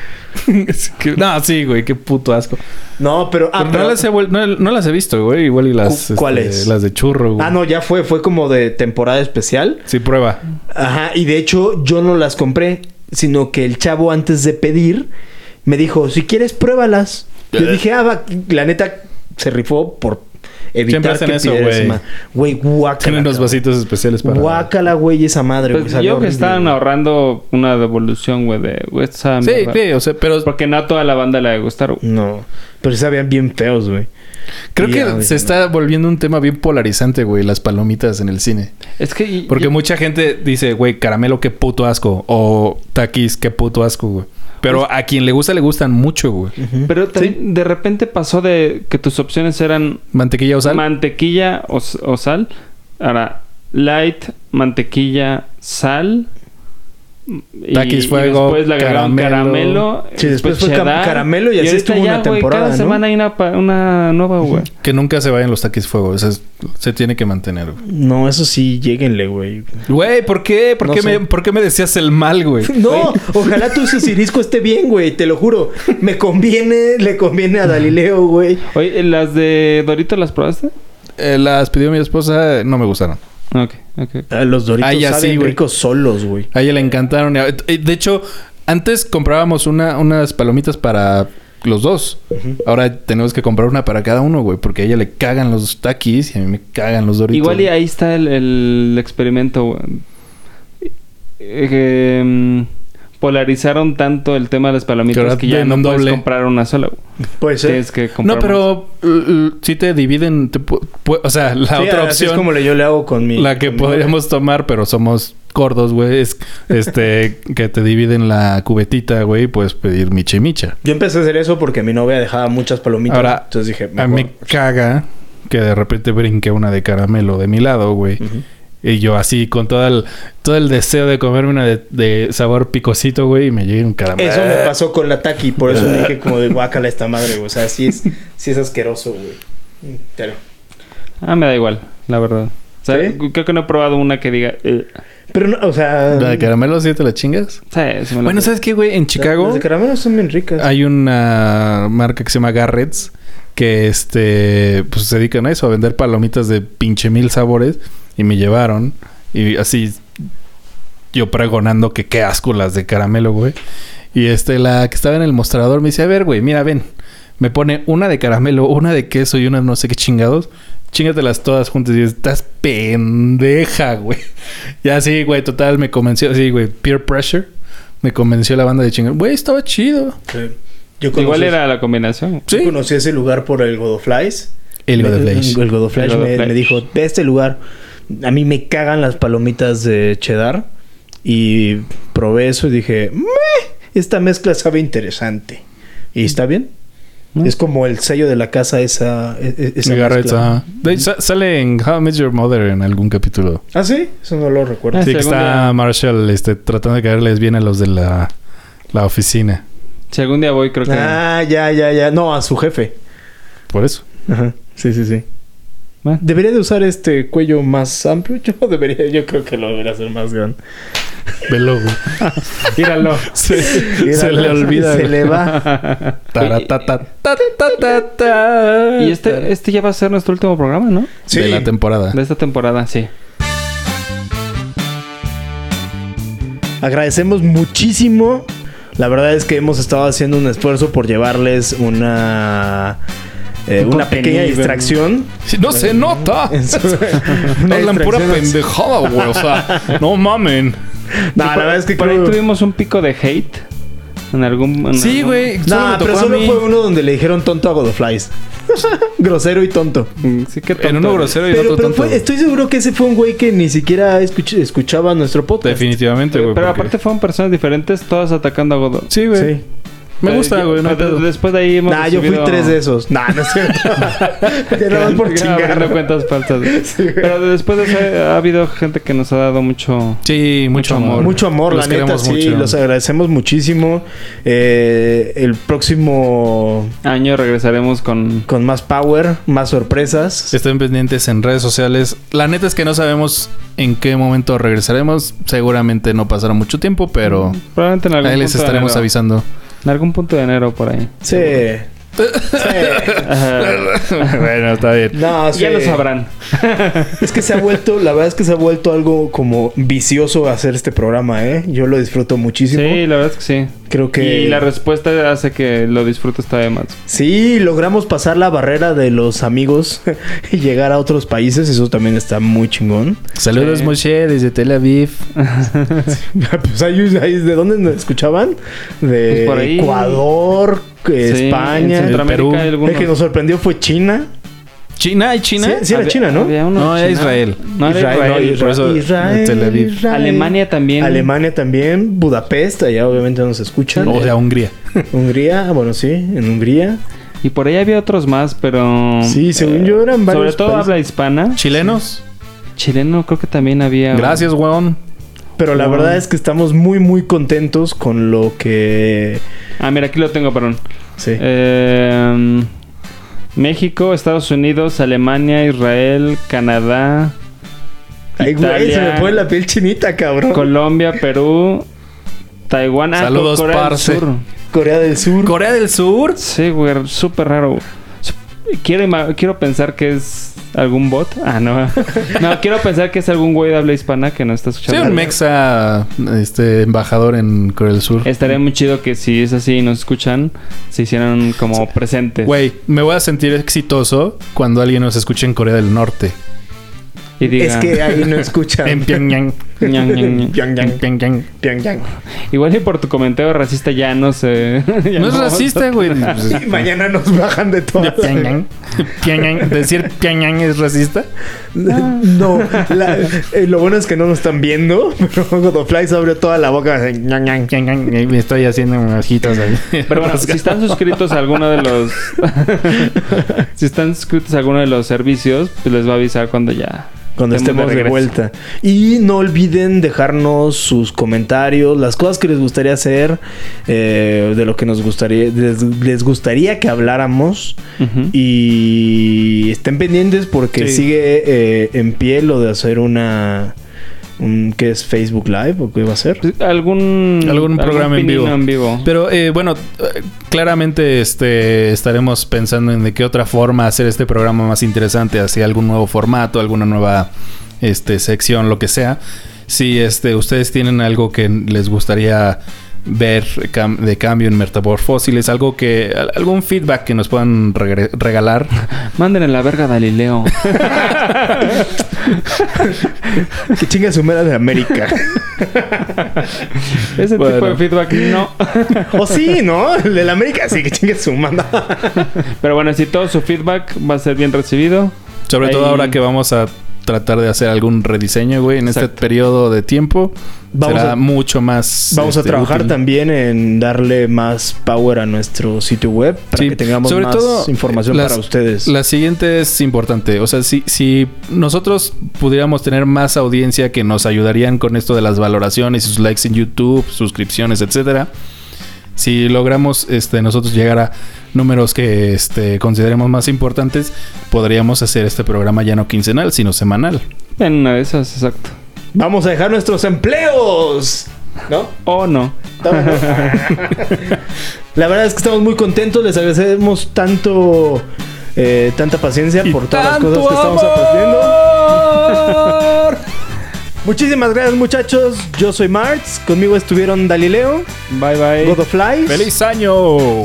Es que- no, sí, güey, qué puto asco. No, pero... Ah, Pero pero- no, las he vuel- no, no las he visto, güey. Igual y las. Cu- ¿cuáles? este, las de churro, güey. Ah, no, ya fue. Fue como de temporada especial. Sí, prueba. Ajá, y de hecho yo no las compré, sino que el chavo antes de pedir me dijo, si quieres pruébalas. Yo Eh. dije, ah, va, la neta se rifó por Siempre evitar hacen que eso, pidieras güey. más. Güey, guácala. Tienen unos cabrón. vasitos especiales para. Guácala, güey, esa madre, Pues güey. yo salió que horrible, estaban güey. ahorrando una devolución, güey, de... Güey, esto sabe a Sí, mierda. sí, o sea, pero Porque no a toda la banda le va a gustar, güey. No, pero sabían bien feos, güey. creo Y que ya, güey, se no. está volviendo un tema bien polarizante, güey, las palomitas en el cine. Es que... y- Porque yo- mucha gente dice, güey, caramelo, qué puto asco. O taquis, qué puto asco, güey. Pero a quien le gusta, le gustan mucho, güey. Ujú. Pero también de repente pasó de que tus opciones eran Mantequilla o sal. mantequilla o, s- o sal. Ahora, light, mantequilla, sal. Y, Taquis y fuego, después le agregaron caramelo. caramelo. Sí, después fue cam- cheddar, caramelo y así ahorita estuvo una güey, temporada, Cada ¿no? semana hay una, pa- una nueva, güey. Que nunca se vayan los taquis fuego. Eso es- se tiene que mantener, güey. No, eso sí, lléguenle, güey. Güey, ¿por qué? ¿Por, No qué sé. me, ¿Por qué me decías el mal, güey? No, ojalá tu cirisco esté bien, güey, te lo juro. Me conviene, le conviene a Galileo, güey. Oye, ¿las de Dorito las probaste? Eh, las pidió mi esposa, no me gustaron. Ok, ok. Ah, los Doritos Ah, ya saben sí, güey. ricos solos, güey. A ella le encantaron. Eh, De hecho, antes comprábamos una, unas palomitas para los dos. Ahora tenemos que comprar una para cada uno, güey. Porque a ella le cagan los taquis y a mí me cagan los Doritos. Igual y ahí está el, el experimento, güey. Eh, em, polarizaron tanto el tema de las Que palomitas ahora que ya venden no puedes doble. comprar una sola. güey. Puede ser. Tienes que comprar No, pero l- sí te dividen. te pu- pu- o sea, la Sí, otra así opción, es como le- yo le hago con mi... la que con mi podríamos tomar, pero somos gordos, güey, es este que te dividen la cubetita, güey, y puedes pedir micha y micha. Yo empecé a hacer eso porque mi novia dejaba muchas palomitas. Ahora, entonces dije, A mí me mejor. caga que de repente brinque una de caramelo de mi lado, güey. Ujú. Y yo así, con todo el, todo el deseo de comerme una de, de sabor picosito, güey, y me llegue un caramelo. Eso me pasó con la Taki, por eso dije como de guácala esta madre, güey. O sea, sí es, sí es asqueroso, güey. Pero... Ah, me da igual, la verdad. O sea, ¿Sí? creo que no he probado una que diga... "Ugh". Pero, no, o sea... ¿La de caramelo sí te la chingas? Sí, sí me la Bueno, como. ¿sabes qué, güey? En Chicago Las de caramelo son bien ricas. hay una marca que se llama Garrett's que, este, pues se dedican a eso, a vender palomitas de pinche mil sabores. Y me llevaron. Y así, yo pregonando que qué asco las de caramelo, güey. Y este, la que estaba en el mostrador me dice, a ver, güey, mira, ven. Me pone una de caramelo, una de queso y una no sé qué chingados. Chíngatelas todas juntas. Y yo, estás pendeja, güey. Ya sí, güey, total, me convenció. Sí, güey, peer pressure. Me convenció la banda de chingar. Güey, estaba chido. Sí. Yo conocí, Igual era la combinación. yo Sí. conocí ese lugar por el Godoflies. El Me- Godoflies. El Godoflies El me, Godoflies. me dijo, ve a este lugar. A mí me cagan las palomitas de cheddar. Y probé eso y dije, "Meh, esta mezcla sabe interesante. ¿Y está bien? ¿No? Es como el sello de la casa esa, e- e- esa Garrett's, mezcla. ajá. De hecho, sa- sale en How I Met Your Mother en algún capítulo. ¿Ah, sí? Eso no lo recuerdo. Ah, Sí, que según está día- Marshall este, tratando de caerles bien a los de la, la oficina. Si algún día voy, creo que... Ah, ya, ya, ya. No, a su jefe. Por eso. Ajá. Sí, sí, sí. Bueno. ¿Debería de usar este cuello más amplio? Yo debería, yo creo que lo debería hacer más grande. Velo, güey. Míralo. Se, Mira, se le olvida. Se güey. le va. Taratata. Y este, este ya va a ser nuestro último programa, ¿no? Sí. De la temporada. De esta temporada, sí. Agradecemos muchísimo. La verdad es que hemos estado haciendo un esfuerzo por llevarles una... eh, Un una contenido, pequeña distracción. Si no se nota. Una Hablan pura distracción. pendejada, güey. O sea, no mamen. No, la verdad es que Por ahí creo- tuvimos un pico de hate. En algún... en Sí, algún- güey. Solo No, me tocó pero a solo mí. fue uno donde le dijeron tonto a Godoflies. Grosero y tonto. Mm, Sí, qué tonto. En uno grosero y Pero, otro pero tonto. fue- estoy seguro que ese fue un güey que ni siquiera escuch- escuchaba nuestro podcast. Definitivamente, Pero, güey. pero porque- aparte fueron personas diferentes, todas atacando a Godot. Sí, güey. Sí. Me gusta, güey. No hay Pero pedo. después de ahí hemos Nah, yo fui recibido- tres de esos. Nah, no es cierto. Ya nada más por No, chingar. no cuentas falsas. Pero después de eso ha habido gente que nos ha dado mucho... Sí, mucho Mucho amor. amor. Mucho amor, Los la neta, queremos sí, mucho. los agradecemos muchísimo. Eh, el próximo año regresaremos con... con más power, más sorpresas. Estén pendientes en redes sociales. La neta es que no sabemos en qué momento regresaremos. Seguramente no pasará mucho tiempo, pero Probablemente en algún ahí les punto de estaremos enero. avisando. En algún punto de enero por ahí. Sí. Ajá. Bueno, está bien. No, sí. Ya lo sabrán. Es que se ha vuelto, la verdad es que se ha vuelto algo como vicioso hacer este programa, ¿eh? Yo lo disfruto muchísimo. Sí, la verdad es que sí. Creo que... Y la respuesta hace que lo disfrutes todavía más. Sí, logramos pasar la barrera de los amigos y llegar a otros países. Eso también está muy chingón. Saludos, Sí. Moshe, desde Tel Aviv. Pues ahí, ahí- ¿de dónde nos escuchaban? De Pues por ahí. Ecuador, que Sí, España. en Centroamérica Perú. hay algunos. El que nos sorprendió fue China. ¿China? ¿Y China? Sí, sí era Había- China, ¿no? había uno No, de era China. Israel. No, era Israel, Israel. no, por eso, Israel, Tel Aviv. Israel. Alemania también. Alemania también. Budapest, allá obviamente nos escuchan. O sea, Hungría. Hungría, bueno, sí, en Hungría. Y por ahí había otros más, pero... Sí, según yo eran varios Sobre todo países. habla hispana. ¿Chilenos? Chileno creo que también había... Gracias, weón. Pero la Wow. verdad es que estamos muy, muy contentos con lo que... Ah, mira, aquí lo tengo, perdón. Sí. Eh, México, Estados Unidos, Alemania, Israel, Canadá, Ay, güey, Italia, se me pone la piel chinita, cabrón. Colombia, Perú, Taiwán, ah, Saludos, Corea del parce. Sur. Corea del Sur. ¿Corea del Sur? Sí, güey, súper raro. Quiero, ima- quiero pensar que es algún bot. Ah, no. No, quiero pensar que es algún güey de habla hispana que nos está Sí, escuchando. un mexa este, embajador en Corea del Sur. Estaría muy chido que si es así y nos escuchan, se hicieran como presentes. Güey, me voy a sentir exitoso cuando alguien nos escuche en Corea del Norte. Y digan, Es que ahí no escuchan. En Pyongyang. Ñan, ñan, ñan. Pyongyang. Pyongyang. Pyongyang. Igual y por tu comentario racista ya no sé. ya No es racista, güey. Y mañana nos bajan de todo. Pyongyang. Pyongyang. Decir Pyongyang es racista. No, la- eh, lo bueno es que no nos están viendo, pero Godofly se abrió toda la boca. Así, ñan, ñan. Pyongyang. Y me estoy haciendo unos ojitos ahí. Pero bueno, si están suscritos a alguno de los... si están suscritos a alguno de los servicios, pues les va a avisar cuando ya... Cuando estemos de regreso. vuelta. Y no olviden dejarnos sus comentarios, las cosas que les gustaría hacer, eh, de lo que nos gustaría, les, les gustaría que habláramos. Ujú. Y estén pendientes porque Sí. sigue eh, en pie lo de hacer una... Un, ¿qué es? ¿Facebook Live? ¿O qué va a ser? Pues, algún... Algún programa en pinino vivo. en vivo. Pero eh, bueno, eh, claramente este estaremos pensando en de qué otra forma hacer este programa más interesante, hacia algún nuevo formato, alguna nueva este sección, lo que sea. Si este ustedes tienen algo que les gustaría ver cam- de cambio en Metamorfósiles, algo que al- algún feedback que nos puedan regre- regalar. Manden la verga a Galileo. Que chinga su mera de América. Ese Bueno. tipo de feedback no. O sí, ¿no? El de la América sí, que chingue su manda. Pero bueno, si todo su feedback va a ser bien recibido. Sobre todo Ahí- ahora que vamos a tratar de hacer algún rediseño, güey, en este Exacto. periodo de tiempo. Vamos será a- mucho más Vamos a este, trabajar útil. también en darle más power a nuestro sitio web para Sí, que tengamos sobre más todo, información las- para ustedes. La siguiente es importante. O sea, si, si nosotros pudiéramos tener más audiencia que nos ayudarían con esto de las valoraciones y sus likes en YouTube, suscripciones, etcétera. Si logramos este, nosotros llegar a números que este, consideremos más importantes, podríamos hacer este programa ya no quincenal, sino semanal. En una de esas, exacto. Vamos a dejar nuestros empleos, ¿no? O no. La verdad es que estamos muy contentos. Les agradecemos tanto, eh, tanta paciencia por todas las cosas que estamos aprendiendo. Muchísimas gracias, muchachos. Yo soy Marx. Conmigo estuvieron Dalileo, Bye, bye. Godofly. ¡Feliz año!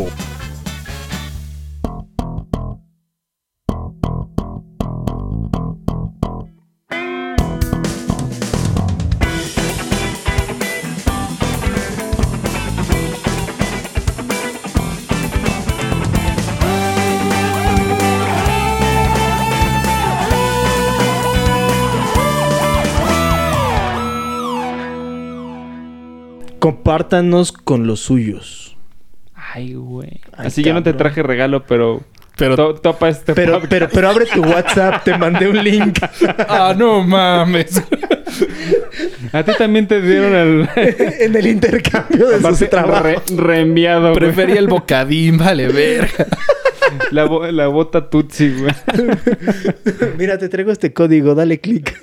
Compártanos con los suyos. Ay, güey. Ay, Así yo no te cabrón. traje regalo, pero... Pero- to- topa este Pero, podcast. pero, pero abre tu WhatsApp. Te mandé un link. ¡Ah, no mames! A ti también te dieron el... En el intercambio de Aparte, su trabajo. re- reenviado, güey. Prefería el bocadín, vale, verga. La, bo- la bota Tutsi, güey. Mira, te traigo este código. Dale clic.